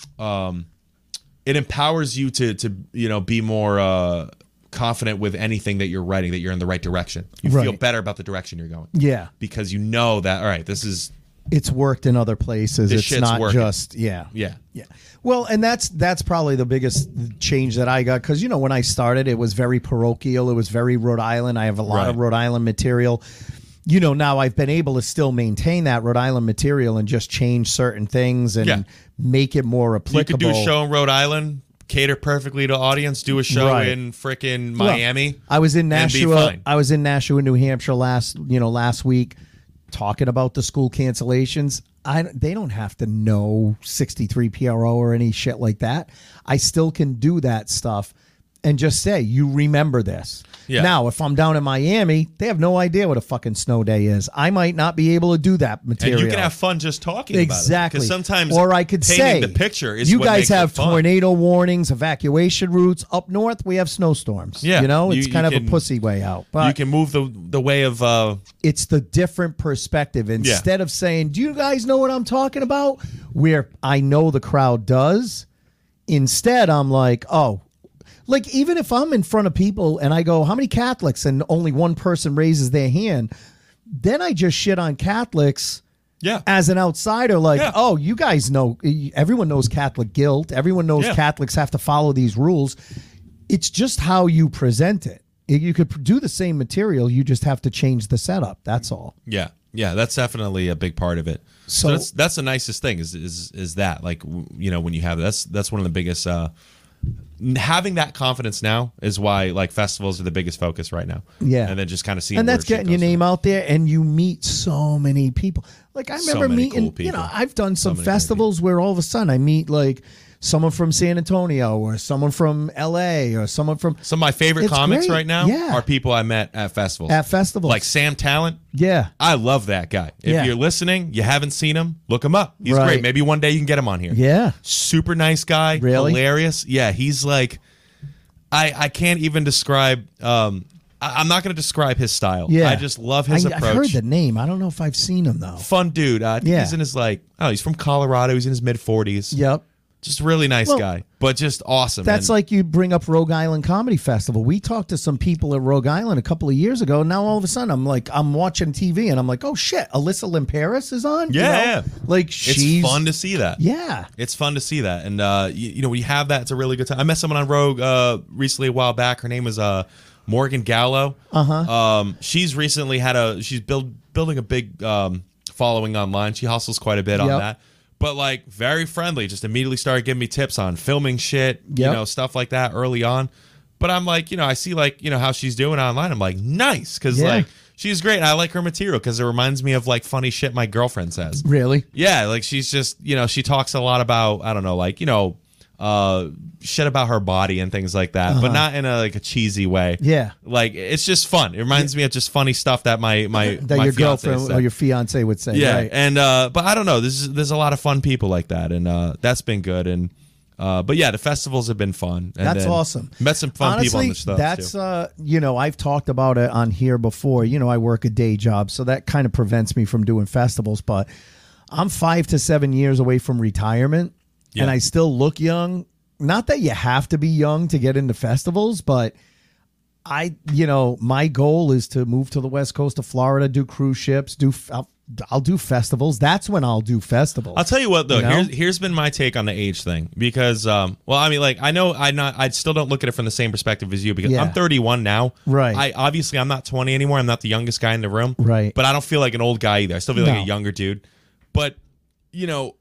Speaker 6: it empowers you to be more confident with anything that you're writing, that you're in the right direction. You feel
Speaker 1: Right.
Speaker 6: better about the direction you're going.
Speaker 1: Yeah.
Speaker 6: Because you know that, all right, this is
Speaker 1: It's worked in other places.
Speaker 6: This
Speaker 1: It's
Speaker 6: shit's
Speaker 1: not
Speaker 6: working.
Speaker 1: just
Speaker 6: yeah.
Speaker 1: Yeah. Well, and that's probably the biggest change that I got, because when I started, it was very parochial. It was very Rhode Island. I have a lot of
Speaker 6: Right.
Speaker 1: Rhode Island material. Now I've been able to still maintain that Rhode Island material and just change certain things and
Speaker 6: Yeah.
Speaker 1: make it more applicable.
Speaker 6: You could do a show in Rhode Island, cater perfectly to audience, do a show
Speaker 1: Right.
Speaker 6: in frickin'
Speaker 1: Well,
Speaker 6: Miami.
Speaker 1: I was in
Speaker 6: and be
Speaker 1: Nashua.
Speaker 6: fine.
Speaker 1: I was in Nashua, New Hampshire last week, talking about the school cancellations. They don't have to know 63 PRO or any shit like that. I still can do that stuff and just say, you remember this.
Speaker 6: Yeah.
Speaker 1: Now, if I'm down in Miami, they have no idea what a fucking snow day is. I might not be able to do that material.
Speaker 6: And you can have fun just talking
Speaker 1: Exactly.
Speaker 6: about it. Because sometimes
Speaker 1: or I could
Speaker 6: painting
Speaker 1: say
Speaker 6: the picture is
Speaker 1: you
Speaker 6: what
Speaker 1: guys
Speaker 6: makes it
Speaker 1: have
Speaker 6: fun.
Speaker 1: tornado warnings, evacuation routes. Up north, we have snowstorms.
Speaker 6: Yeah.
Speaker 1: It's
Speaker 6: You
Speaker 1: kind of
Speaker 6: can-
Speaker 1: a pussy way out. But
Speaker 6: you can move the way of
Speaker 1: it's the different perspective. Instead of saying, do you guys know what I'm talking about? Where I know the crowd does. Instead, I'm like, oh, like even if I'm in front of people and I go, how many Catholics? And only one person raises their hand. Then I just shit on Catholics as an outsider. Like, oh, you guys know, everyone knows Catholic guilt. Everyone knows Catholics have to follow these rules. It's just how you present it. You could do the same material. You just have to change the setup. That's all.
Speaker 6: Yeah, that's definitely a big part of it. So that's the nicest thing is that, like, when you have that's one of the biggest. Having that confidence now is why like festivals are the biggest focus right now.
Speaker 1: Yeah,
Speaker 6: and then just kind of seeing
Speaker 1: and that's
Speaker 6: where shit
Speaker 1: getting your
Speaker 6: goes
Speaker 1: name out there, and you meet so many people. Like I
Speaker 6: So
Speaker 1: remember
Speaker 6: many
Speaker 1: meeting.
Speaker 6: cool people.
Speaker 1: I've done some
Speaker 6: many cool
Speaker 1: festivals where all of a sudden I meet like someone from San Antonio or someone from LA or someone from.
Speaker 6: Some of my favorite
Speaker 1: It's
Speaker 6: comics
Speaker 1: great.
Speaker 6: right now
Speaker 1: Yeah.
Speaker 6: are people I met at festivals.
Speaker 1: At festivals.
Speaker 6: Like Sam Talent.
Speaker 1: Yeah.
Speaker 6: I love that guy. If
Speaker 1: Yeah.
Speaker 6: you're listening, you haven't seen him, look him up. He's
Speaker 1: Right.
Speaker 6: great. Maybe one day you can get him on here.
Speaker 1: Yeah.
Speaker 6: Super nice guy.
Speaker 1: Really?
Speaker 6: Hilarious. Yeah, he's like, I can't even describe. I'm not going to describe his style.
Speaker 1: Yeah.
Speaker 6: I just love his approach.
Speaker 1: I've heard the name. I don't know if I've seen him though.
Speaker 6: Fun dude. I think
Speaker 1: Yeah.
Speaker 6: he's in his he's from Colorado. He's in his mid-40s.
Speaker 1: Yep.
Speaker 6: Just a really nice
Speaker 1: Well,
Speaker 6: guy, but just awesome.
Speaker 1: That's
Speaker 6: And
Speaker 1: like you bring up Rogue Island Comedy Festival. We talked to some people at Rogue Island a couple of years ago. And now all of a sudden I'm watching TV and I'm like, oh shit, Alyssa Limperis is on?
Speaker 6: Yeah.
Speaker 1: Like
Speaker 6: it's
Speaker 1: she's
Speaker 6: fun to see that.
Speaker 1: Yeah.
Speaker 6: It's fun to see that. And, when you have that, it's a really good time. I met someone on Rogue recently a while back. Her name was Morgan Gallo. She's recently had she's building a big following online. She hustles quite a bit on that. But like very friendly, just immediately started giving me tips on filming shit, you know, stuff like that early on. But I'm like, you know, I see like, you know, how she's doing online. I'm like, nice, because like she's great. I like her material because it reminds me of like funny shit my girlfriend says.
Speaker 1: Really?
Speaker 6: Yeah, like she's just, you know, she talks a lot about, I don't know, like, you know, shit about her body and things like that, but not in a cheesy way.
Speaker 1: Yeah,
Speaker 6: like it's just fun. It reminds me of just funny stuff that my
Speaker 1: your girlfriend or your fiance would say.
Speaker 6: Yeah,
Speaker 1: right.
Speaker 6: and but I don't know. There's a lot of fun people like that, and that's been good. And but yeah, the festivals have been fun. And
Speaker 1: that's awesome.
Speaker 6: Met some fun people on the stuff.
Speaker 1: That's
Speaker 6: too.
Speaker 1: You know, I've talked about it on here before. You know, I work a day job, so that kind of prevents me from doing festivals. But I'm 5 to 7 years away from retirement.
Speaker 6: Yeah.
Speaker 1: And I still look young. Not that you have to be young to get into festivals, but you know, my goal is to move to the West Coast of Florida, do cruise ships, I'll do festivals. That's when I'll do festivals.
Speaker 6: I'll tell you what, though.
Speaker 1: You know?
Speaker 6: Here's been my take on the age thing because, well, I mean, like I know I still don't look at it from the same perspective as you because I'm 31 now.
Speaker 1: Right.
Speaker 6: I'm not 20 anymore. I'm not the youngest guy in the room.
Speaker 1: Right.
Speaker 6: But I don't feel like an old guy either. I still feel like a younger dude. But you know,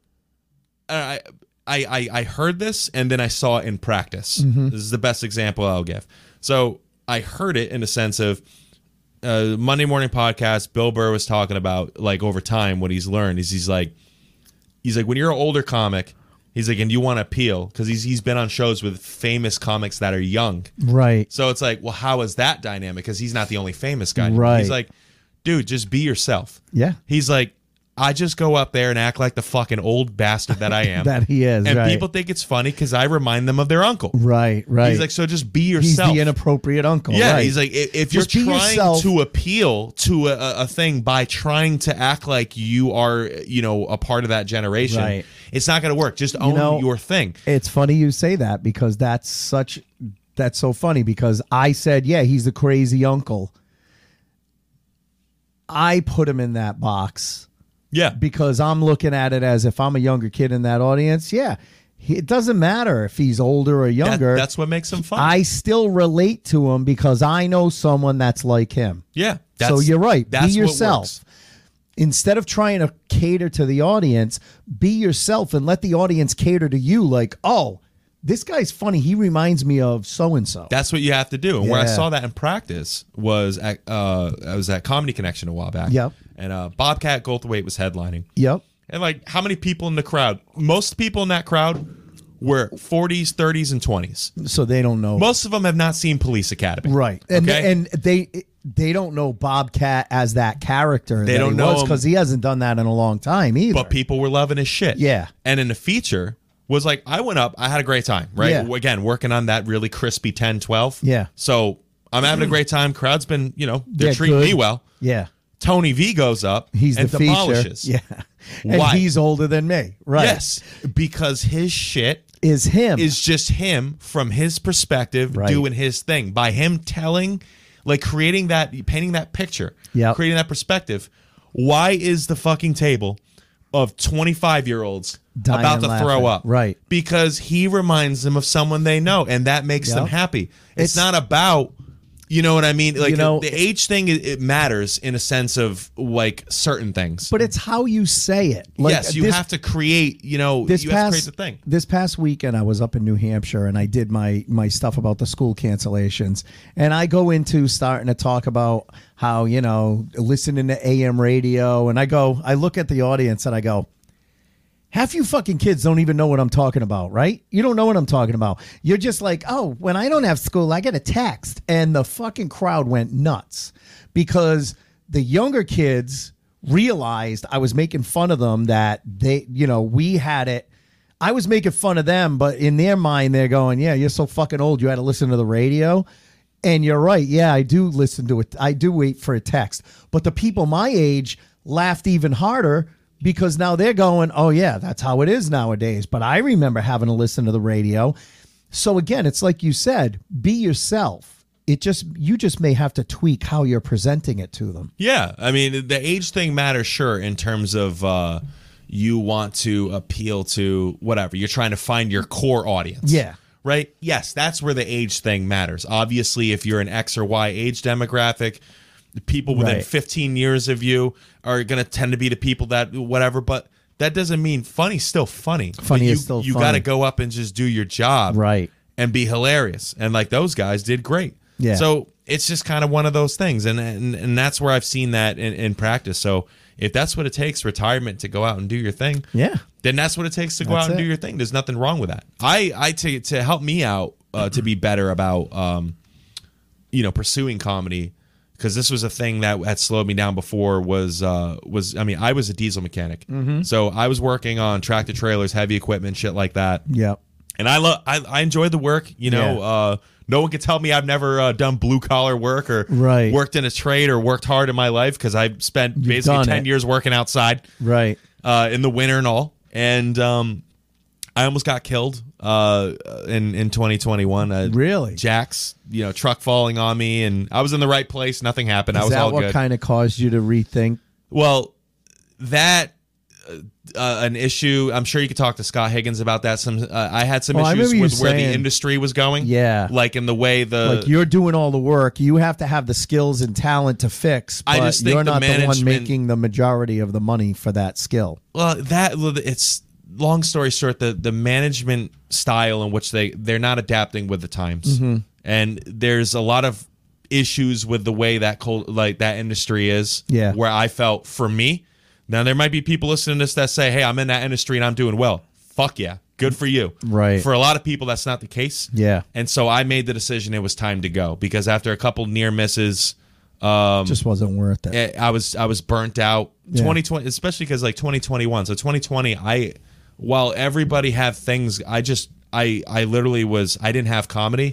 Speaker 6: I heard this and then I saw it in practice. This is the best example I'll give. So I heard it in the sense of Monday Morning Podcast. Bill Burr was talking about like over time what he's learned is he's like when you're an older comic, he's like, and you want to appeal because he's been on shows with famous comics that are young.
Speaker 1: Right.
Speaker 6: So it's like, well, how is that dynamic? Because he's not the only famous guy.
Speaker 1: Right.
Speaker 6: He's like, dude, just be yourself.
Speaker 1: Yeah.
Speaker 6: He's like, I just go up there and act like the fucking old bastard that I am.
Speaker 1: That he is,
Speaker 6: and
Speaker 1: right.
Speaker 6: people think it's funny because I remind them of their uncle.
Speaker 1: Right.
Speaker 6: He's like, so just be yourself.
Speaker 1: He's the inappropriate uncle.
Speaker 6: Yeah,
Speaker 1: right.
Speaker 6: he's like, if
Speaker 1: Just
Speaker 6: you're
Speaker 1: be
Speaker 6: trying
Speaker 1: yourself.
Speaker 6: to appeal to a thing by trying to act like you are, you know, a part of that generation,
Speaker 1: Right.
Speaker 6: it's not going to work. Just own your thing.
Speaker 1: It's funny you say that because that's so funny because I said, yeah, he's the crazy uncle. I put him in that box.
Speaker 6: Yeah.
Speaker 1: Because I'm looking at it as if I'm a younger kid in that audience. Yeah. It doesn't matter if he's older or younger.
Speaker 6: That's what makes him fun.
Speaker 1: I still relate to him because I know someone that's like him.
Speaker 6: Yeah.
Speaker 1: So you're right. Be
Speaker 6: That's what
Speaker 1: yourself.
Speaker 6: works.
Speaker 1: Instead of trying to cater to the audience, be yourself and let the audience cater to you. Like, oh, this guy's funny. He reminds me of so-and-so.
Speaker 6: That's what you have to do. And where I
Speaker 1: Yeah.
Speaker 6: saw that in practice was I was at Comedy Connection a while back.
Speaker 1: Yep.
Speaker 6: And Bobcat Goldthwait was headlining.
Speaker 1: Yep.
Speaker 6: And like, how many people in the crowd? Most people in that crowd were 40s, 30s, and 20s.
Speaker 1: So they don't know.
Speaker 6: Most of them have not seen Police Academy.
Speaker 1: Right. And
Speaker 6: Okay?
Speaker 1: and they don't know Bobcat as that character.
Speaker 6: They don't know him.
Speaker 1: because he hasn't done that in a long time either.
Speaker 6: But people were loving his shit.
Speaker 1: Yeah.
Speaker 6: And in the feature was like, I went up, I had a great time, right?
Speaker 1: Yeah.
Speaker 6: Again, working on that really crispy 10, 12.
Speaker 1: Yeah.
Speaker 6: So I'm having a great time. Crowd's been, you know, they're
Speaker 1: Yeah,
Speaker 6: treating
Speaker 1: good.
Speaker 6: me well.
Speaker 1: Yeah.
Speaker 6: Tony V goes up
Speaker 1: He's
Speaker 6: and
Speaker 1: the
Speaker 6: demolishes.
Speaker 1: feature. Yeah. And
Speaker 6: Why?
Speaker 1: he's older than me. Right.
Speaker 6: Yes, because his shit
Speaker 1: Is him.
Speaker 6: is just him from his perspective
Speaker 1: Right.
Speaker 6: doing his thing. By him telling, like creating that, painting that picture,
Speaker 1: Yep.
Speaker 6: creating that perspective. Why is the fucking table of 25-year-olds
Speaker 1: Dying
Speaker 6: about to
Speaker 1: laughing.
Speaker 6: throw up?
Speaker 1: Right.
Speaker 6: Because he reminds them of someone they know, and that makes them
Speaker 1: Yep.
Speaker 6: happy.
Speaker 1: It's-
Speaker 6: It's not about... You know what I mean? Like
Speaker 1: You know-
Speaker 6: the age thing, it matters in a sense of like certain things.
Speaker 1: but it's how you say it. Like,
Speaker 6: yes, you have to create. You know, you have to create the thing.
Speaker 1: This past weekend, I was up in New Hampshire and I did my stuff about the school cancellations. And I go into starting to talk about how, you know, listening to AM radio. And I look at the audience and I go, half you fucking kids don't even know what I'm talking about, right? You don't know what I'm talking about. You're just like, oh, when I don't have school, I get a text. And the fucking crowd went nuts because the younger kids realized I was making fun of them, that they, you know, we had it. I was making fun of them, but in their mind, they're going, yeah, you're so fucking old. You had to listen to the radio. And you're right. Yeah, I do listen to it. I do wait for a text. But the people my age laughed even harder because now they're going, oh, yeah, that's how it is nowadays. But I remember having to listen to the radio. So, again, it's like you said, be yourself. You just may have to tweak how you're presenting it to them.
Speaker 6: Yeah, I mean, the age thing matters, sure, in terms of you want to appeal to whatever. You're trying to find your core audience.
Speaker 1: Yeah.
Speaker 6: right? Yes, that's where the age thing matters. Obviously, if you're an X or Y age demographic, the people within
Speaker 1: Right.
Speaker 6: 15 years of you are going to tend to be the people that whatever, but that doesn't mean funny's still funny.
Speaker 1: Funny
Speaker 6: But
Speaker 1: is still
Speaker 6: you
Speaker 1: funny.
Speaker 6: got to go up and just do your job.
Speaker 1: Right.
Speaker 6: And be hilarious. And like those guys did great.
Speaker 1: Yeah.
Speaker 6: So it's just kind of one of those things. And that's where I've seen that in practice. So if that's what it takes, retirement, to go out and do your thing,
Speaker 1: Yeah.
Speaker 6: then that's what it takes to go
Speaker 1: That's
Speaker 6: out and
Speaker 1: it.
Speaker 6: do your thing. There's nothing wrong with that. To help me out to be better about pursuing comedy, because this was a thing that had slowed me down before, was I was a diesel mechanic. So I was working on tractor trailers, heavy equipment, shit like that.
Speaker 1: Yep.
Speaker 6: And I enjoyed the work,
Speaker 1: Yeah.
Speaker 6: No one can tell me I've never done blue collar work or
Speaker 1: Right.
Speaker 6: worked in a trade or worked hard in my life, because I've spent basically
Speaker 1: done
Speaker 6: 10
Speaker 1: it.
Speaker 6: years working outside
Speaker 1: Right.
Speaker 6: in the winter and all. And I almost got killed in 2021.
Speaker 1: Really?
Speaker 6: Jack's, truck falling on me, and I was in the right place. Nothing happened. I
Speaker 1: Is
Speaker 6: was
Speaker 1: that
Speaker 6: all
Speaker 1: what
Speaker 6: good.
Speaker 1: kind of caused you to rethink?
Speaker 6: Well, that an issue. I'm sure you could talk to Scott Higgins about that. I had some
Speaker 1: Oh, I
Speaker 6: issues
Speaker 1: remember you
Speaker 6: with where the
Speaker 1: saying-
Speaker 6: industry was going.
Speaker 1: Yeah.
Speaker 6: like in the way
Speaker 1: Like you're doing all the work, you have to have the skills and talent to fix. But
Speaker 6: I just think
Speaker 1: you're
Speaker 6: the
Speaker 1: not the one
Speaker 6: management-
Speaker 1: making the majority of the money for that skill.
Speaker 6: Well, it's long story short. The management style in which they're not adapting with the times,
Speaker 1: Mm-hmm.
Speaker 6: and there's a lot of issues with the way that that industry is.
Speaker 1: Yeah.
Speaker 6: where I felt for me. Now there might be people listening to this that say, "Hey, I'm in that industry and I'm doing well." Fuck yeah, good for you.
Speaker 1: Right.
Speaker 6: For a lot of people, that's not the case.
Speaker 1: Yeah.
Speaker 6: And so I made the decision it was time to go, because after a couple near misses.
Speaker 1: Just wasn't worth it.
Speaker 6: I was burnt out.
Speaker 1: Yeah.
Speaker 6: 2020, especially because like 2021. So 2020, while everybody had things, I literally I didn't have comedy.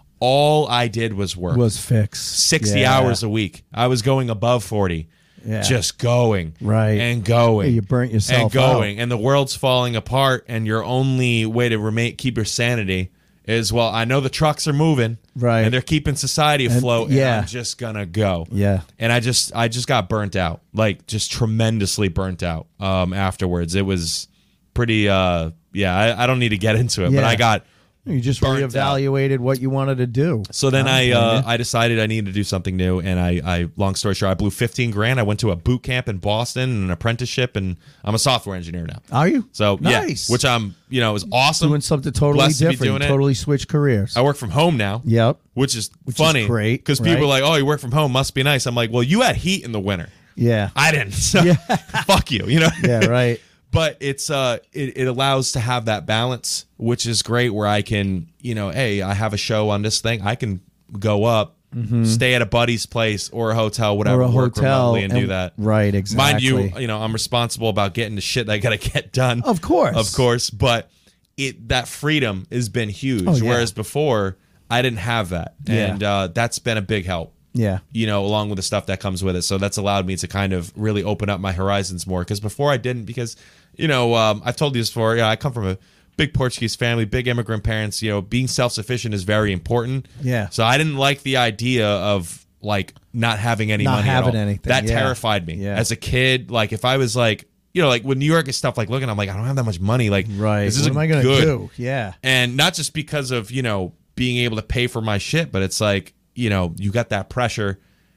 Speaker 6: All I did was work.
Speaker 1: Was fixed.
Speaker 6: 60
Speaker 1: Yeah.
Speaker 6: hours a week. I was going above 40.
Speaker 1: Yeah.
Speaker 6: Just going.
Speaker 1: Right.
Speaker 6: And going.
Speaker 1: Yeah, you burnt yourself
Speaker 6: and going. And the world's falling apart, and your only way to keep your sanity is, well, I know the trucks are moving.
Speaker 1: Right.
Speaker 6: And they're keeping society afloat.
Speaker 1: yeah.
Speaker 6: And I'm just gonna go.
Speaker 1: Yeah.
Speaker 6: And I just got burnt out, like just tremendously burnt out. Afterwards, it was pretty. I don't need to get into it, but
Speaker 1: Yeah.
Speaker 6: I got.
Speaker 1: You just
Speaker 6: burnt
Speaker 1: reevaluated what you wanted to do.
Speaker 6: So then
Speaker 1: Okay.
Speaker 6: I decided I needed to do something new, and I long story short, I blew $15,000. I went to a boot camp in Boston, an apprenticeship, and I'm a software engineer now.
Speaker 1: Are you?
Speaker 6: So
Speaker 1: nice.
Speaker 6: yeah, which I'm is awesome.
Speaker 1: Doing something totally
Speaker 6: Blessed to be
Speaker 1: different.
Speaker 6: doing it.
Speaker 1: Totally switch careers.
Speaker 6: I work from home now.
Speaker 1: Yep.
Speaker 6: Which is
Speaker 1: is
Speaker 6: funny,
Speaker 1: great,
Speaker 6: because people
Speaker 1: right?
Speaker 6: are like, "Oh, you work from home, must be nice." I'm like, "Well, you had heat in the winter.
Speaker 1: Yeah.
Speaker 6: I didn't. So fuck you."
Speaker 1: Yeah. Right.
Speaker 6: But it's it allows to have that balance, which is great, where I can, hey, I have a show on this thing. I can go up, stay at a buddy's place or a hotel, whatever,
Speaker 1: Or a
Speaker 6: work
Speaker 1: hotel
Speaker 6: remotely and do that.
Speaker 1: Right. Exactly.
Speaker 6: Mind you, I'm responsible about getting the shit that I got to get done.
Speaker 1: Of course.
Speaker 6: But that freedom has been huge.
Speaker 1: Oh, yeah.
Speaker 6: Whereas before, I didn't have that.
Speaker 1: Yeah.
Speaker 6: And that's been a big help.
Speaker 1: Yeah.
Speaker 6: Along with the stuff that comes with it. So that's allowed me to kind of really open up my horizons more, because before I didn't, because, I've told you this before. I come from a big Portuguese family, big immigrant parents. Being self-sufficient is very important.
Speaker 1: Yeah.
Speaker 6: So I didn't like the idea of like not having any
Speaker 1: Not
Speaker 6: money
Speaker 1: having
Speaker 6: at all.
Speaker 1: anything,
Speaker 6: That
Speaker 1: yeah.
Speaker 6: terrified me.
Speaker 1: Yeah.
Speaker 6: As a kid, like if I was like, like when New York is stuff like looking, I'm like, I don't have that much money. Like,
Speaker 1: Right.
Speaker 6: this
Speaker 1: What
Speaker 6: isn't
Speaker 1: am I going to
Speaker 6: good.
Speaker 1: do? Yeah.
Speaker 6: And not just because of, being able to pay for my shit, but it's like, you got that pressure,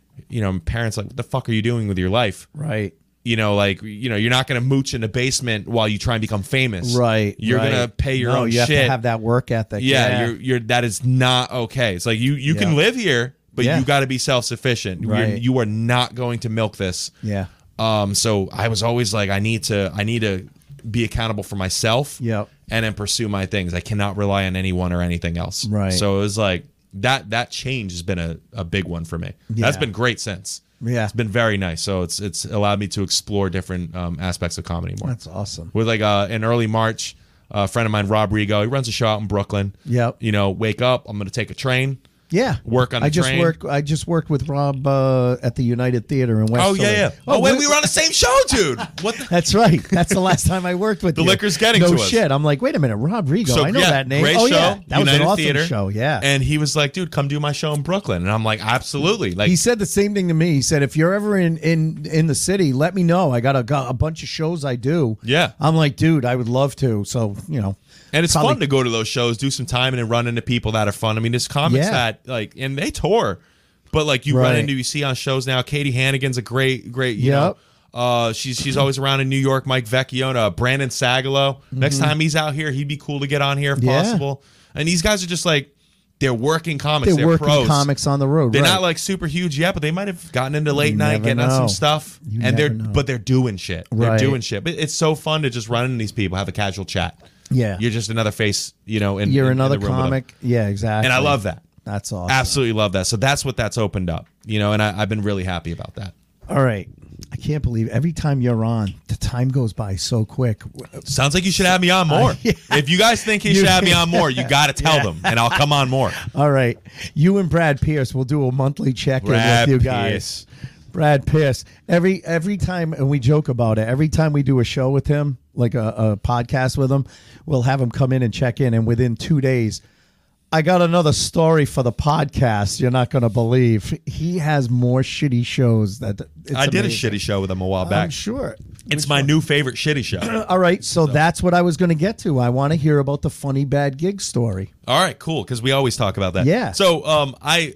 Speaker 6: parents like, what the fuck are you doing with your life?
Speaker 1: Right.
Speaker 6: You're not going to mooch in the basement while you try and become famous.
Speaker 1: Right.
Speaker 6: You're
Speaker 1: right.
Speaker 6: going to pay your
Speaker 1: No,
Speaker 6: own
Speaker 1: you have
Speaker 6: shit.
Speaker 1: to have that work ethic.
Speaker 6: Yeah, you're that is not okay. It's like you can
Speaker 1: Yeah.
Speaker 6: live here, but
Speaker 1: Yeah.
Speaker 6: you got to be self-sufficient.
Speaker 1: Right.
Speaker 6: You are not going to milk this.
Speaker 1: Yeah.
Speaker 6: So I was always like, I need to be accountable for myself.
Speaker 1: Yep.
Speaker 6: And then pursue my things. I cannot rely on anyone or anything else.
Speaker 1: Right.
Speaker 6: So it was like that change has been a big one for me.
Speaker 1: Yeah.
Speaker 6: That's been great since.
Speaker 1: Yeah.
Speaker 6: It's been very nice. So it's allowed me to explore different aspects of comedy more.
Speaker 1: That's awesome.
Speaker 6: With like in early March, a friend of mine, Rob Rigo, he runs a show out in Brooklyn.
Speaker 1: Yep.
Speaker 6: Wake up, I'm going to take a train.
Speaker 1: Yeah,
Speaker 6: work on the train.
Speaker 1: I just worked with Rob at the United Theater in West.
Speaker 6: Oh yeah. Oh wait, we were on the same show, dude. What?
Speaker 1: That's right. That's the last time I worked with
Speaker 6: The
Speaker 1: you.
Speaker 6: liquor's getting
Speaker 1: no
Speaker 6: to us.
Speaker 1: shit. I'm like, wait a minute, Rob Rigo. I know that name.
Speaker 6: Great
Speaker 1: oh
Speaker 6: show.
Speaker 1: yeah, that
Speaker 6: United
Speaker 1: was an awesome
Speaker 6: Theater.
Speaker 1: show. Yeah.
Speaker 6: And he was like, dude, come do my show in Brooklyn. And I'm like, absolutely. Like
Speaker 1: He said the same thing to me. He said, if you're ever in the city, let me know. I got a bunch of shows I do.
Speaker 6: Yeah.
Speaker 1: I'm like, dude, I would love to. So,
Speaker 6: And it's
Speaker 1: Probably-
Speaker 6: fun to go to those shows, do some time, and then run into people that are fun. I mean, there's comics
Speaker 1: Yeah.
Speaker 6: that like, and they tour, but like you run
Speaker 1: Right.
Speaker 6: into, you see on shows now. Katie Hannigan's a great, you
Speaker 1: Yep.
Speaker 6: know. She's always around in New York. Mike Vecchione, Brandon Sagalo. Next time he's out here, he'd be cool to get on here if
Speaker 1: Mm-hmm. Yeah.
Speaker 6: possible. And these guys are just like, they're working comics.
Speaker 1: they're working
Speaker 6: pros.
Speaker 1: comics on the road.
Speaker 6: They're
Speaker 1: right.
Speaker 6: not like super huge yet, but they might have gotten into late
Speaker 1: You
Speaker 6: night,
Speaker 1: never
Speaker 6: getting on
Speaker 1: know.
Speaker 6: some stuff,
Speaker 1: You
Speaker 6: and
Speaker 1: never know.
Speaker 6: they're doing shit. They're
Speaker 1: Right.
Speaker 6: doing shit. But it's so fun to just run into these people, have a casual chat.
Speaker 1: Yeah.
Speaker 6: You're just another face, you know.
Speaker 1: You're
Speaker 6: in
Speaker 1: another
Speaker 6: the room with them.
Speaker 1: comic. Yeah, exactly.
Speaker 6: And I love that.
Speaker 1: That's awesome.
Speaker 6: Absolutely love that. So that's what that's opened up, you know. And I've been really happy about that.
Speaker 1: All right. I can't believe every time you're on, the time goes by so quick.
Speaker 6: Sounds like you should have me on more.
Speaker 1: Yeah.
Speaker 6: If you guys think he should have me on more, you got to tell them, and I'll come on more.
Speaker 1: All right. You and Brad Pierce will do a monthly check-in
Speaker 6: Brad
Speaker 1: with you guys.
Speaker 6: Pierce.
Speaker 1: Brad Pierce. Every time, and we joke about it, every time we do a show with him, like a podcast with him, we'll have him come in and check in, and within 2 days, I got another story for the podcast you're not going to believe. He has more shitty shows.
Speaker 6: I did a shitty show with him a while
Speaker 1: I'm
Speaker 6: back.
Speaker 1: sure.
Speaker 6: It's my new favorite shitty show.
Speaker 1: All right, so that's what I was going to get to. I want to hear about the funny bad gig story.
Speaker 6: All right, cool, because we always talk about that.
Speaker 1: Yeah.
Speaker 6: So,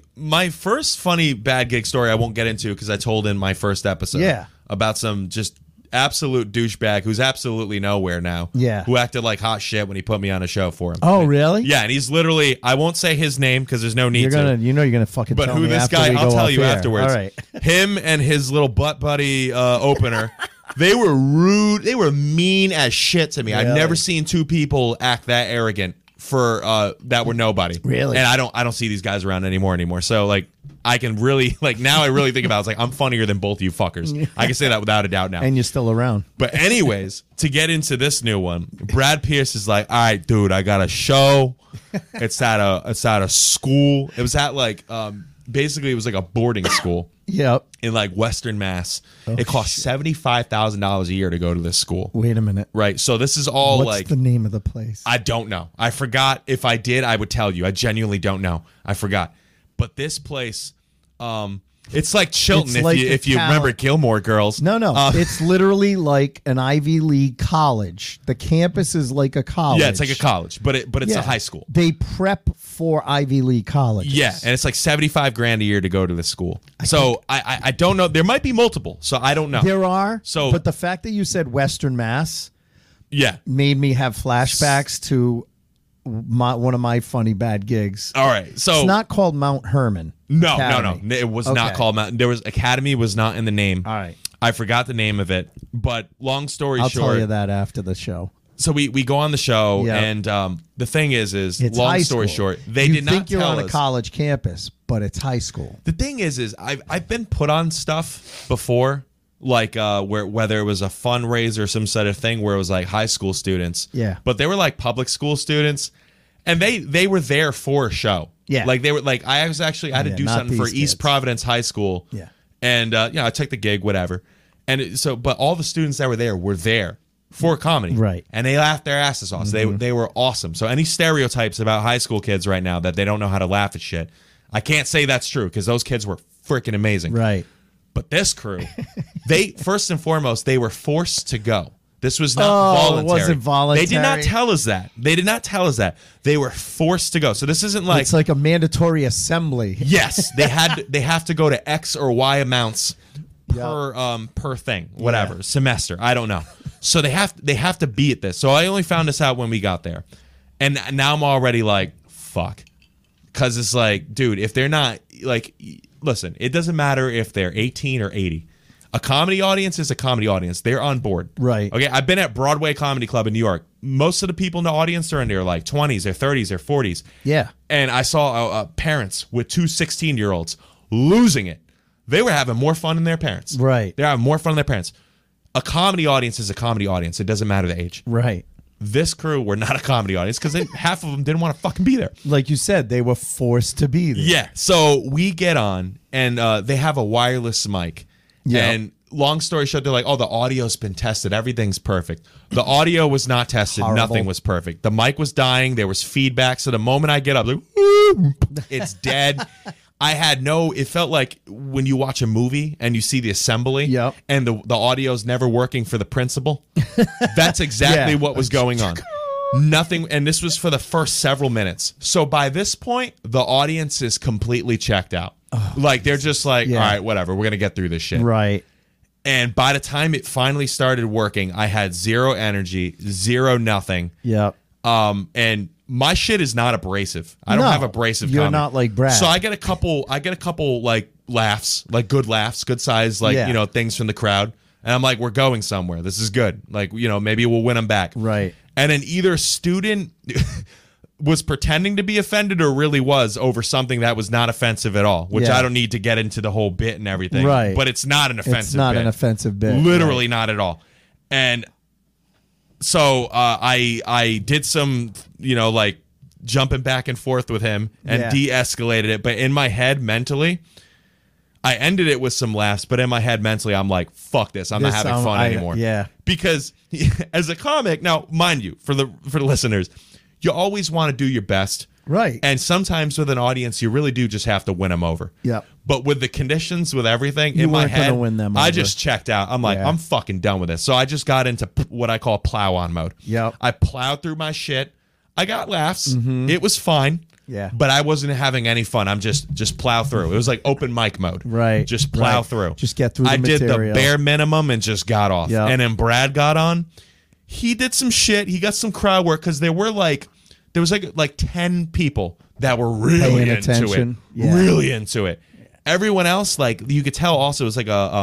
Speaker 6: my first funny bad gig story I won't get into because I told in my first episode.
Speaker 1: Yeah.
Speaker 6: About some just absolute douchebag who's absolutely nowhere now.
Speaker 1: Yeah.
Speaker 6: Who acted like hot shit when he put me on a show for him.
Speaker 1: Oh, really?
Speaker 6: Yeah, and he's literally, I won't say his name because there's no need
Speaker 1: You're gonna,
Speaker 6: to.
Speaker 1: you're gonna fucking.
Speaker 6: But
Speaker 1: tell
Speaker 6: who
Speaker 1: me
Speaker 6: this
Speaker 1: after
Speaker 6: guy,
Speaker 1: we
Speaker 6: I'll
Speaker 1: go
Speaker 6: tell
Speaker 1: off
Speaker 6: you
Speaker 1: air.
Speaker 6: afterwards.
Speaker 1: All right.
Speaker 6: Him and his little butt buddy opener, they were rude. They were mean as shit to me. I've
Speaker 1: Really?
Speaker 6: never seen two people act that arrogant for that were nobody.
Speaker 1: Really?
Speaker 6: And I don't see these guys around anymore. So like I can really now I really think about it, it's like I'm funnier than both you fuckers. I can say that without a doubt now.
Speaker 1: And you're still around.
Speaker 6: But anyways, to get into this new one, Brad Pierce is like, all right, dude, I got a show. It's at a school. It was at like basically it was like a boarding school
Speaker 1: Yep.
Speaker 6: in like Western Mass.
Speaker 1: Oh,
Speaker 6: it costs $75,000 a year to go to this school.
Speaker 1: Wait a minute.
Speaker 6: Right. So this is all
Speaker 1: What's
Speaker 6: like
Speaker 1: the name of the place?
Speaker 6: I don't know. I forgot. If I did, I would tell you. I genuinely don't know. I forgot. But this place, it's like Chilton.
Speaker 1: It's like
Speaker 6: if
Speaker 1: the
Speaker 6: you
Speaker 1: talent-
Speaker 6: remember Gilmore Girls.
Speaker 1: No. It's literally like an Ivy League college. The campus is like a college.
Speaker 6: Yeah, it's like a college, but it's
Speaker 1: Yeah.
Speaker 6: a high school.
Speaker 1: They prep for Ivy League colleges.
Speaker 6: Yeah, and it's like $75,000 a year to go to this school. So I don't know. There might be multiple. So I don't know.
Speaker 1: There are.
Speaker 6: So-
Speaker 1: but the fact that you said Western Mass
Speaker 6: Yeah.
Speaker 1: made me have flashbacks to one of my funny bad gigs.
Speaker 6: All right. So
Speaker 1: It's not called Mount Herman.
Speaker 6: No.
Speaker 1: Academy.
Speaker 6: It was not
Speaker 1: Okay.
Speaker 6: called Mountain. There was Academy was not in the name.
Speaker 1: All right.
Speaker 6: I forgot the name of it. But long story
Speaker 1: I'll
Speaker 6: short,
Speaker 1: tell you that after the show.
Speaker 6: so we go on the show,
Speaker 1: Yeah.
Speaker 6: and the thing is
Speaker 1: It's
Speaker 6: long
Speaker 1: high
Speaker 6: story
Speaker 1: school.
Speaker 6: short, they
Speaker 1: you
Speaker 6: did not
Speaker 1: think you're
Speaker 6: tell
Speaker 1: on
Speaker 6: us.
Speaker 1: a college campus, but it's high school.
Speaker 6: The thing is I've been put on stuff before, like whether it was a fundraiser or some sort of thing where it was like high school students.
Speaker 1: Yeah.
Speaker 6: But they were like public school students, and they were there for a show.
Speaker 1: Yeah.
Speaker 6: Like they were like I had to
Speaker 1: Yeah,
Speaker 6: do
Speaker 1: not
Speaker 6: something for
Speaker 1: these
Speaker 6: East
Speaker 1: kids.
Speaker 6: Providence High School.
Speaker 1: Yeah.
Speaker 6: And I took the gig, whatever. And but all the students that were there for comedy.
Speaker 1: Right.
Speaker 6: And they laughed their asses off. So they were awesome. So any stereotypes about high school kids right now that they don't know how to laugh at shit, I can't say that's true because those kids were freaking amazing.
Speaker 1: Right.
Speaker 6: But this crew, they first and foremost, they were forced to go. This was not
Speaker 1: Oh, it
Speaker 6: voluntary.
Speaker 1: wasn't voluntary.
Speaker 6: They did not tell us that. They were forced to go. So this isn't like
Speaker 1: It's like a mandatory assembly.
Speaker 6: yes, they have to go to X or Y amounts per thing, whatever,
Speaker 1: Yeah.
Speaker 6: semester. I don't know. So they have to be at this. So I only found this out when we got there. And now I'm already like, fuck. Cause it's like, dude, if they're not like listen, it doesn't matter if they're 18 or 80. A comedy audience is a comedy audience. They're on board.
Speaker 1: Right.
Speaker 6: Okay. I've been at Broadway Comedy Club in New York. Most of the people in the audience are in their like 20s, their 30s, their 40s.
Speaker 1: Yeah.
Speaker 6: And I saw parents with two 16-year-olds losing it. They were having more fun than their parents.
Speaker 1: Right.
Speaker 6: They're having more fun than their parents. A comedy audience is a comedy audience. It doesn't matter the age.
Speaker 1: Right.
Speaker 6: This crew were not a comedy audience because half of them didn't want to fucking be there.
Speaker 1: Like you said, they were forced to be there.
Speaker 6: Yeah. So we get on, and they have a wireless mic.
Speaker 1: Yeah.
Speaker 6: And long story short, they're like, oh, the audio's been tested. Everything's perfect. The audio was not tested.
Speaker 1: Horrible.
Speaker 6: Nothing was perfect. The mic was dying. There was feedback. So the moment I get up, like, it's dead. I had it felt like when you watch a movie and you see the assembly
Speaker 1: Yep.
Speaker 6: and the audio's never working for the principal. That's exactly what was going on. Nothing, and this was for the first several minutes. So by this point, the audience is completely checked out. Like they're just like,
Speaker 1: Yeah.
Speaker 6: all right, whatever, we're gonna get through this shit.
Speaker 1: Right.
Speaker 6: And by the time it finally started working, I had zero energy, zero nothing.
Speaker 1: Yep.
Speaker 6: And my shit is not abrasive. I don't
Speaker 1: No,
Speaker 6: have abrasive.
Speaker 1: you're
Speaker 6: comedy.
Speaker 1: not like Brad.
Speaker 6: So I get a couple like laughs, like good laughs, good size, like
Speaker 1: Yeah.
Speaker 6: things from the crowd. And I'm like, we're going somewhere. This is good. Like, maybe we'll win them back.
Speaker 1: Right.
Speaker 6: And then either student was pretending to be offended or really was over something that was not offensive at all, which
Speaker 1: Yeah.
Speaker 6: I don't need to get into the whole bit and everything.
Speaker 1: Right.
Speaker 6: But it's not an offensive
Speaker 1: It's not
Speaker 6: bit.
Speaker 1: an offensive bit.
Speaker 6: Literally
Speaker 1: Right.
Speaker 6: not at all. And so I did some, like jumping back and forth with him and
Speaker 1: Yeah.
Speaker 6: de-escalated it. But in my head, mentally, I ended it with some laughs. But in my head, mentally, I'm like, fuck this. I'm not having fun anymore.
Speaker 1: Yeah.
Speaker 6: Because as a comic, now, mind you, for the listeners, you always want to do your best.
Speaker 1: Right.
Speaker 6: And sometimes with an audience, you really do just have to win them over.
Speaker 1: Yep.
Speaker 6: But with the conditions, with everything,
Speaker 1: You
Speaker 6: in my
Speaker 1: weren't gonna
Speaker 6: head,
Speaker 1: win them
Speaker 6: I
Speaker 1: over.
Speaker 6: just checked out. I'm like,
Speaker 1: Yeah.
Speaker 6: I'm fucking done with this. So I just got into what I call plow on mode.
Speaker 1: Yep.
Speaker 6: I plowed through my shit. I got laughs. It was fine.
Speaker 1: Yeah.
Speaker 6: But I wasn't having any fun. I'm just plow through. It was like open mic mode.
Speaker 1: Right.
Speaker 6: Just plow
Speaker 1: Right.
Speaker 6: through.
Speaker 1: Just get through the
Speaker 6: I did the
Speaker 1: material.
Speaker 6: bare minimum and just got off.
Speaker 1: Yep.
Speaker 6: And then Brad got on. He did some shit. He got some crowd work because there was like 10 people that were really
Speaker 1: Paying
Speaker 6: into
Speaker 1: attention.
Speaker 6: it.
Speaker 1: Yeah.
Speaker 6: Really into it. Everyone else, like you could tell also, it was like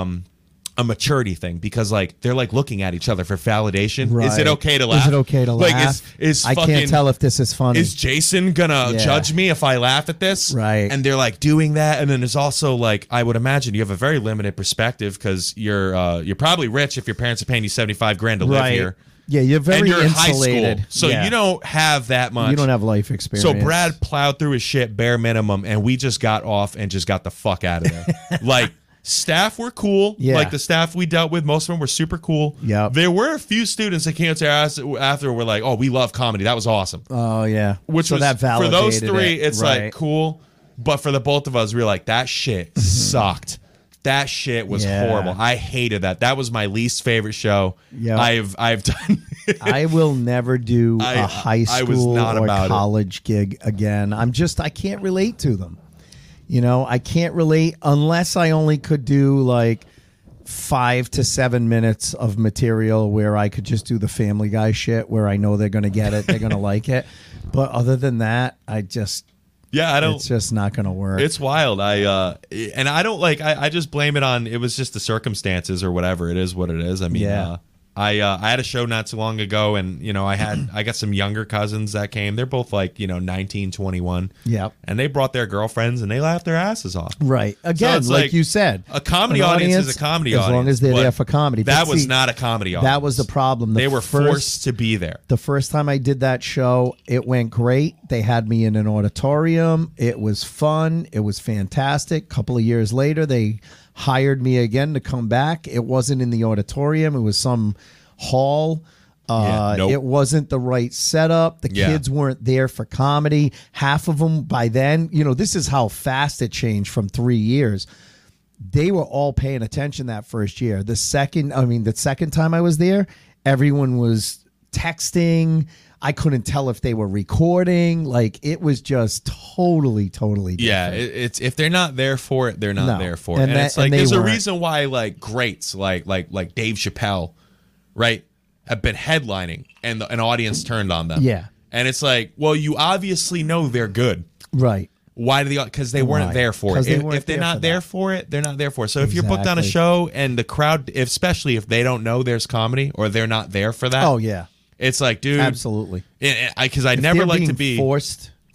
Speaker 6: a maturity thing because like they're like looking at each other for validation.
Speaker 1: Right.
Speaker 6: Is it okay to laugh?
Speaker 1: Is it okay to
Speaker 6: like,
Speaker 1: laugh?
Speaker 6: Is
Speaker 1: I
Speaker 6: fucking,
Speaker 1: can't tell if this is funny.
Speaker 6: Is Jason gonna
Speaker 1: Yeah.
Speaker 6: judge me if I laugh at this?
Speaker 1: Right.
Speaker 6: And they're like doing that, and then there's also like I would imagine you have a very limited perspective because you're probably rich if your parents are paying you $75,000 to live
Speaker 1: Right.
Speaker 6: here.
Speaker 1: Yeah, you're very
Speaker 6: and you're in high
Speaker 1: insulated.
Speaker 6: school, so
Speaker 1: Yeah.
Speaker 6: you don't have that much.
Speaker 1: You don't have life experience.
Speaker 6: So Brad plowed through his shit bare minimum, and we just got off and just got the fuck out of there. Like staff were cool.
Speaker 1: Yeah.
Speaker 6: Like the staff we dealt with, most of them were super cool.
Speaker 1: Yep.
Speaker 6: There were a few students that came to us after were like, "Oh, we love comedy. That was awesome."
Speaker 1: Oh yeah.
Speaker 6: Which
Speaker 1: so
Speaker 6: was
Speaker 1: that
Speaker 6: for
Speaker 1: validated
Speaker 6: those three,
Speaker 1: it.
Speaker 6: it's
Speaker 1: Right.
Speaker 6: like cool. But for the both of us, we were like, that shit sucked. That shit was
Speaker 1: Yeah.
Speaker 6: horrible. I hated that. That was my least favorite show
Speaker 1: Yep.
Speaker 6: I've done.
Speaker 1: I will never do
Speaker 6: I-
Speaker 1: a high
Speaker 6: I was
Speaker 1: school
Speaker 6: not
Speaker 1: or
Speaker 6: about it.
Speaker 1: college gig again. I can't relate to them. I can't relate unless I only could do like 5 to 7 minutes of material where I could just do the Family Guy shit where I know they're going to get it, they're going to like it. But other than that,
Speaker 6: Yeah, I don't.
Speaker 1: it's just not going to work.
Speaker 6: It's wild. And I don't like. I just blame it on. It was just the circumstances or whatever. It is what it is. I mean,
Speaker 1: Yeah.
Speaker 6: I had a show not too long ago, and I got some younger cousins that came. They're both like 19, 21.
Speaker 1: Yep.
Speaker 6: And they brought their girlfriends, and they laughed their asses off.
Speaker 1: Right. Again,
Speaker 6: it's
Speaker 1: like
Speaker 6: like
Speaker 1: you said,
Speaker 6: A comedy
Speaker 1: an
Speaker 6: audience is a comedy
Speaker 1: as
Speaker 6: audience.
Speaker 1: long as they're
Speaker 6: but
Speaker 1: there for comedy. But
Speaker 6: That was
Speaker 1: see,
Speaker 6: not a comedy audience.
Speaker 1: That was the problem.
Speaker 6: They were forced to be there.
Speaker 1: The first time I did that show, it went great. They had me in an auditorium. It was fun. It was fantastic. A couple of years later, they hired me again to come back. It wasn't in the auditorium. It was some hall.
Speaker 6: Nope.
Speaker 1: It wasn't the right setup. The
Speaker 6: Yeah.
Speaker 1: kids weren't there for comedy. Half of them by then, this is how fast it changed from 3 years. They were all paying attention that first year. The second time I was there, everyone was texting. I couldn't tell if they were recording. Like it was just totally different.
Speaker 6: Yeah, it's if they're not there for it, they're not
Speaker 1: No.
Speaker 6: there for it.
Speaker 1: And
Speaker 6: And
Speaker 1: that-
Speaker 6: it's like
Speaker 1: and they
Speaker 6: there's a
Speaker 1: weren't.
Speaker 6: reason why like greats like Dave Chappelle, right, have been headlining and an audience turned on them.
Speaker 1: Yeah.
Speaker 6: And it's like, well, you obviously know they're good.
Speaker 1: Right.
Speaker 6: Why do because they weren't
Speaker 1: Right.
Speaker 6: there for
Speaker 1: 'Cause
Speaker 6: it.
Speaker 1: they
Speaker 6: If
Speaker 1: weren't
Speaker 6: they're
Speaker 1: there
Speaker 6: not
Speaker 1: for
Speaker 6: there
Speaker 1: that.
Speaker 6: for it, they're not there for it. So if you're booked on a
Speaker 1: Exactly.
Speaker 6: show and the crowd, especially if they don't know there's comedy or they're not there for that,
Speaker 1: Oh yeah.
Speaker 6: it's like, dude,
Speaker 1: Absolutely.
Speaker 6: because I
Speaker 1: If
Speaker 6: never
Speaker 1: they're
Speaker 6: like to
Speaker 1: being
Speaker 6: be
Speaker 1: forced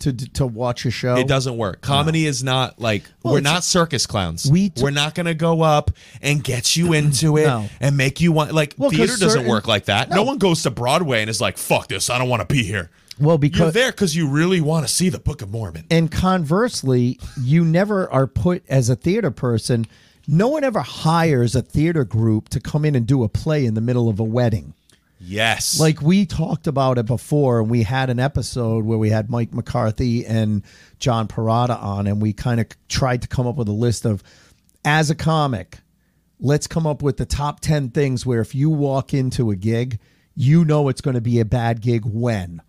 Speaker 1: to watch a show?
Speaker 6: It doesn't work. Comedy is not like
Speaker 1: Well,
Speaker 6: we're
Speaker 1: it's-
Speaker 6: not circus clowns.
Speaker 1: We
Speaker 6: we're not going to go up and get you into it
Speaker 1: No.
Speaker 6: and make you want like
Speaker 1: Well, 'cause
Speaker 6: theater doesn't
Speaker 1: certain-
Speaker 6: work like that. No
Speaker 1: No.
Speaker 6: one goes to Broadway and is like, "Fuck this, I don't want to be here."
Speaker 1: Well,
Speaker 6: You're
Speaker 1: because
Speaker 6: there because you really want to see the Book of Mormon.
Speaker 1: and conversely, you never are put as a theater person. No one ever hires a theater group to come in and do a play in the middle of a wedding.
Speaker 6: Yes,
Speaker 1: Like we talked about it before, and we had an episode where we had Mike McCarthy and John Parada on, and we kind of tried to come up with a list of, as a comic, let's come up with the top 10 things where if you walk into a gig, you know it's going to be a bad gig when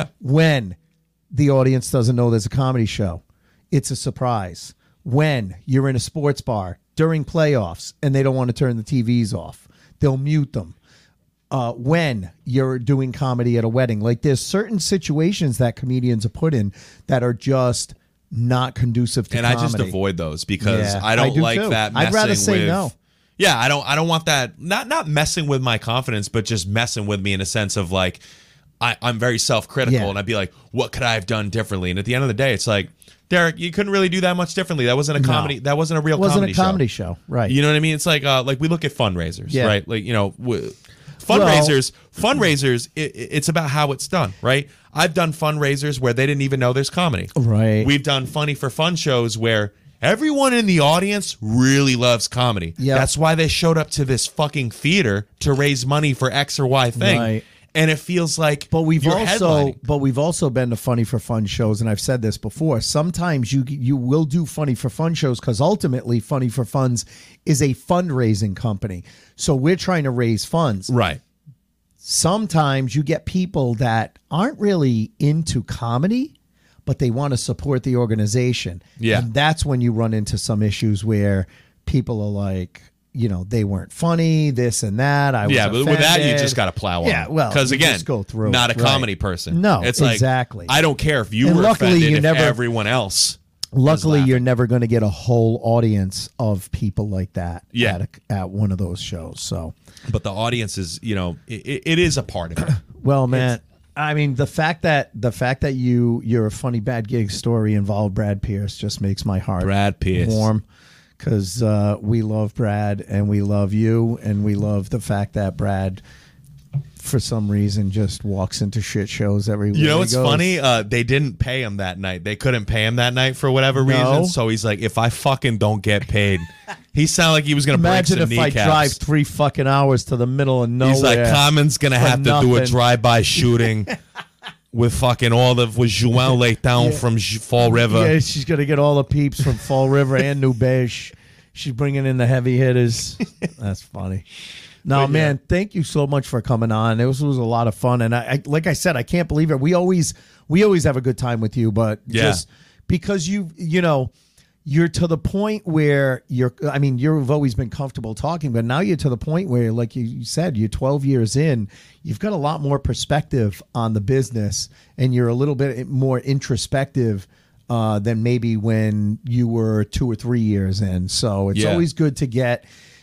Speaker 1: the audience doesn't know there's a comedy show. It's a surprise. When you're in a sports bar during playoffs and they don't want to turn the TVs off, they'll mute them. When you're doing comedy at a wedding, like there's certain situations that comedians are put in that are just not conducive to
Speaker 6: and
Speaker 1: comedy.
Speaker 6: I just avoid those because
Speaker 1: Yeah,
Speaker 6: I don't
Speaker 1: I do
Speaker 6: like
Speaker 1: too.
Speaker 6: that.
Speaker 1: I'd rather
Speaker 6: messing
Speaker 1: say
Speaker 6: with,
Speaker 1: no.
Speaker 6: Yeah, I don't want that. Not messing with my confidence, but just messing with me in a sense of like I'm very self-critical,
Speaker 1: Yeah.
Speaker 6: and I'd be like, what could I have done differently? And at the end of the day, it's like, Derek, you couldn't really do that much differently. That wasn't a comedy. That wasn't a real
Speaker 1: It wasn't
Speaker 6: comedy
Speaker 1: a comedy show. Right.
Speaker 6: You know what I mean? It's like we look at fundraisers,
Speaker 1: Yeah.
Speaker 6: right? Like, you know, fundraisers, it's about how it's done, right? I've done fundraisers where they didn't even know there's comedy.
Speaker 1: Right.
Speaker 6: We've done Funny for Fun shows where everyone in the audience really loves comedy.
Speaker 1: Yep.
Speaker 6: That's why they showed up to this fucking theater to raise money for X or Y thing.
Speaker 1: Right.
Speaker 6: And it feels like
Speaker 1: But we've
Speaker 6: you're
Speaker 1: also
Speaker 6: headlining.
Speaker 1: been to Funny for Fun shows, and I've said this before. Sometimes you will do Funny for Fun shows because ultimately Funny for Funds is a fundraising company. So we're trying to raise funds.
Speaker 6: Right.
Speaker 1: Sometimes you get people that aren't really into comedy, but they want to support the organization.
Speaker 6: Yeah.
Speaker 1: And that's when you run into some issues where people are like, you know, they weren't funny, this and that. I was
Speaker 6: Yeah, but with that, you
Speaker 1: offended.
Speaker 6: just got to plow on.
Speaker 1: Yeah, well,
Speaker 6: because
Speaker 1: you
Speaker 6: again,
Speaker 1: just go through
Speaker 6: not
Speaker 1: it,
Speaker 6: a
Speaker 1: right.
Speaker 6: comedy person.
Speaker 1: No,
Speaker 6: it's like,
Speaker 1: exactly.
Speaker 6: I don't care if you
Speaker 1: And
Speaker 6: were
Speaker 1: luckily,
Speaker 6: offended
Speaker 1: you
Speaker 6: if
Speaker 1: never-
Speaker 6: everyone else.
Speaker 1: Luckily,
Speaker 6: laughing.
Speaker 1: you're never going to get a whole audience of people like that
Speaker 6: Yeah.
Speaker 1: at one of those shows. So,
Speaker 6: But the audience is, you know, it is a part of it.
Speaker 1: well, man, I mean, the fact that your funny bad gig story involved Brad Pierce just makes my heart
Speaker 6: Brad Pierce.
Speaker 1: warm, because we love Brad and we love you and we love the fact that Brad, for some reason, just walks into shit shows everywhere.
Speaker 6: You know
Speaker 1: he
Speaker 6: what's
Speaker 1: goes.
Speaker 6: funny? They didn't pay him that night. They couldn't pay him that night for whatever
Speaker 1: No.
Speaker 6: reason. So he's like, if I fucking don't get paid, he sounded like he was going to break
Speaker 1: Imagine
Speaker 6: some
Speaker 1: if I
Speaker 6: kneecaps.
Speaker 1: drive 3 fucking hours to the middle of nowhere.
Speaker 6: He's like, Common's going to
Speaker 1: for
Speaker 6: have to do a
Speaker 1: nothing.
Speaker 6: drive-by shooting with fucking with João Leitão from Fall River.
Speaker 1: Yeah, she's gonna get all the peeps from Fall River and New Beige. She's bringing in the heavy hitters. That's funny. No,
Speaker 6: But,
Speaker 1: man, thank you so much for coming on. It was a lot of fun, and I like I said, I can't believe it. We always have a good time with you, but
Speaker 6: Yeah.
Speaker 1: just because you know. You're to the point where you've always been comfortable talking, but now you're to the point where, like you said, you're 12 years in, you've got a lot more perspective on the business, and you're a little bit more introspective than maybe when you were 2 or 3 years in. So it's
Speaker 6: Yeah.
Speaker 1: always good to get,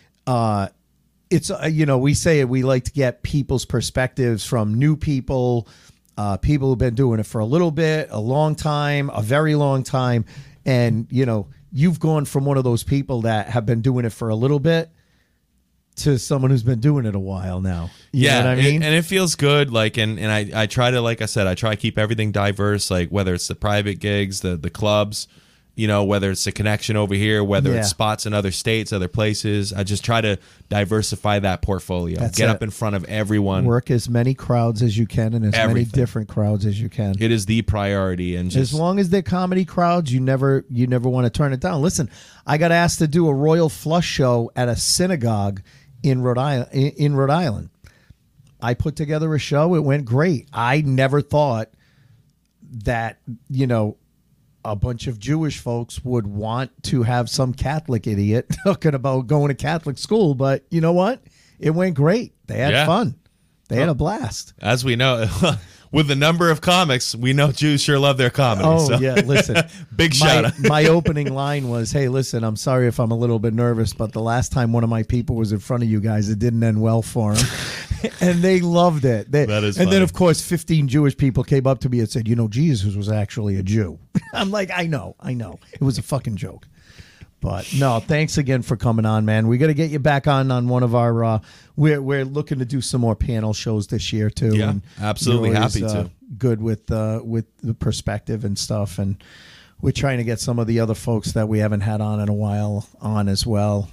Speaker 1: we say we like to get people's perspectives from new people, people who've been doing it for a little bit, a long time, a very long time. And, you know, you've gone from one of those people that have been doing it for a little bit to someone who's been doing it a while now. You know what I mean?
Speaker 6: and it feels good. Like, and I try to, like I said, I try to keep everything diverse. Like whether it's the private gigs, the clubs, you know, whether it's the connection over here, whether
Speaker 1: Yeah.
Speaker 6: it's spots in other states, other places. I just try to diversify that portfolio.
Speaker 1: That's
Speaker 6: Get
Speaker 1: it.
Speaker 6: up in front of everyone.
Speaker 1: Work as many crowds as you can and as many
Speaker 6: Everything.
Speaker 1: different crowds as you can.
Speaker 6: It is the priority, and just
Speaker 1: As long as they're comedy crowds, you never want to turn it down. Listen, I got asked to do a Royal Flush show at a synagogue in Rhode Island. I put together a show. It went great. I never thought that, you know, a bunch of Jewish folks would want to have some Catholic idiot talking about going to Catholic school. But you know what? It went great. They had
Speaker 6: Yeah.
Speaker 1: fun. They had a blast.
Speaker 6: as we know, with the number of comics, we know Jews sure love their comedy.
Speaker 1: Oh,
Speaker 6: so.
Speaker 1: yeah. Listen,
Speaker 6: Big shout out.
Speaker 1: my opening line was, hey, listen, I'm sorry if I'm a little bit nervous, but the last time one of my people was in front of you guys, it didn't end well for him. And they loved it.
Speaker 6: That is
Speaker 1: and then,
Speaker 6: funny.
Speaker 1: of course, 15 Jewish people came up to me and said, Jesus was actually a Jew. I'm like, I know. It was a fucking joke. But no, thanks again for coming on, man. We got to get you back on one of our. We're looking to do some more panel shows this year too.
Speaker 6: Yeah,
Speaker 1: and
Speaker 6: absolutely
Speaker 1: you're always,
Speaker 6: happy to.
Speaker 1: Good with the perspective and stuff, and we're trying to get some of the other folks that we haven't had on in a while on as well.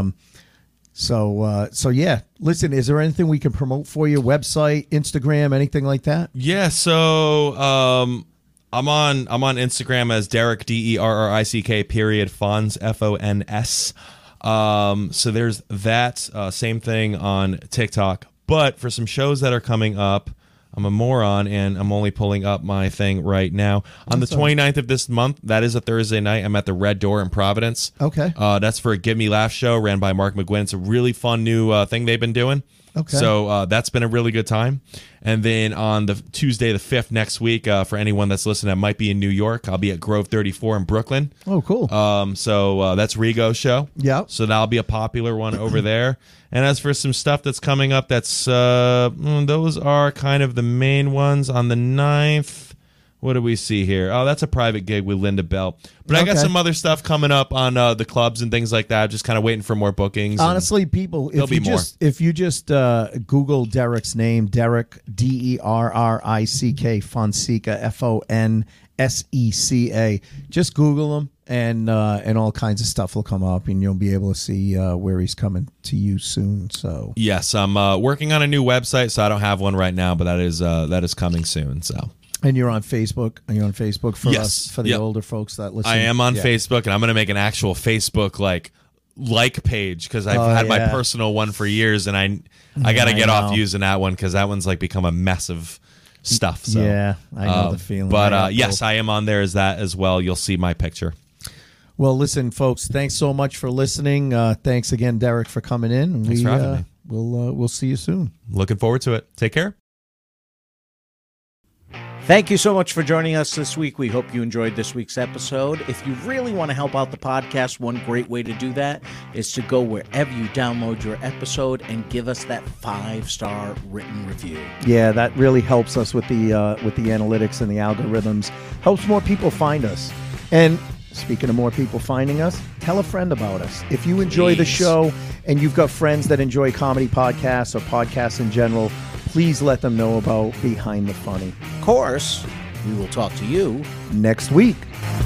Speaker 1: So yeah. Listen, is there anything we can promote for you? Website, Instagram, anything like that?
Speaker 6: Yeah, so I'm on Instagram as Derrick DERRICK Fons FONS. So there's that. Same thing on TikTok. But for some shows that are coming up, I'm a moron, and I'm only pulling up my thing right now. On the 29th of this month, that is a Thursday night, I'm at the Red Door in Providence.
Speaker 1: Okay.
Speaker 6: That's for a Give Me Laugh show ran by Mark McGuinn. It's a really fun new thing they've been doing.
Speaker 1: Okay.
Speaker 6: So that's been a really good time. And then on the Tuesday the 5th next week, for anyone that's listening that might be in New York, I'll be at Grove 34 in Brooklyn.
Speaker 1: Oh, cool.
Speaker 6: So that's Rigo's show.
Speaker 1: Yeah.
Speaker 6: So that'll be a popular one over there. And as for some stuff that's coming up, that's those are kind of the main ones. On the 9th, what do we see here? Oh, that's a private gig with Linda Bell. But I got
Speaker 1: Okay.
Speaker 6: some other stuff coming up on the clubs and things like that. Just kind of waiting for more bookings.
Speaker 1: Honestly, people,
Speaker 6: There'll
Speaker 1: if you
Speaker 6: be more.
Speaker 1: just Google Derrick's name, Derrick DERRICK Fonseca FONSECA, just Google him, and all kinds of stuff will come up, and you'll be able to see where he's coming to you soon. So
Speaker 6: Yes, I'm working on a new website, so I don't have one right now, but that is coming soon. So.
Speaker 1: And you're on Facebook. Are you on Facebook for
Speaker 6: Yes.
Speaker 1: us, for the
Speaker 6: Yep.
Speaker 1: older folks that listen?
Speaker 6: I am on
Speaker 1: Yeah.
Speaker 6: Facebook, and I'm going to make an actual Facebook like page because I've had my personal one for years, and I got to
Speaker 1: I
Speaker 6: get off
Speaker 1: know.
Speaker 6: using that one because that one's like become a mess of stuff. So.
Speaker 1: Yeah, I know the feeling.
Speaker 6: But
Speaker 1: I know
Speaker 6: yes,
Speaker 1: both.
Speaker 6: I am on there as that as well. You'll see my picture.
Speaker 1: Well, listen, folks, thanks so much for listening. Thanks again, Derrick, for coming in.
Speaker 6: Thanks for having me.
Speaker 1: We'll see you soon.
Speaker 6: Looking forward to it. Take care.
Speaker 2: Thank you so much for joining us this week. We hope you enjoyed this week's episode. If you really want to help out the podcast, one great way to do that is to go wherever you download your episode and give us that 5-star written review.
Speaker 1: Yeah, that really helps us with the analytics and the algorithms. Helps more people find us. And speaking of more people finding us, tell a friend about us. If you enjoy the
Speaker 2: Please.
Speaker 1: show and you've got friends that enjoy comedy podcasts or podcasts in general, please let them know about Behind the Funny.
Speaker 2: Of course, we will talk to you
Speaker 1: next week.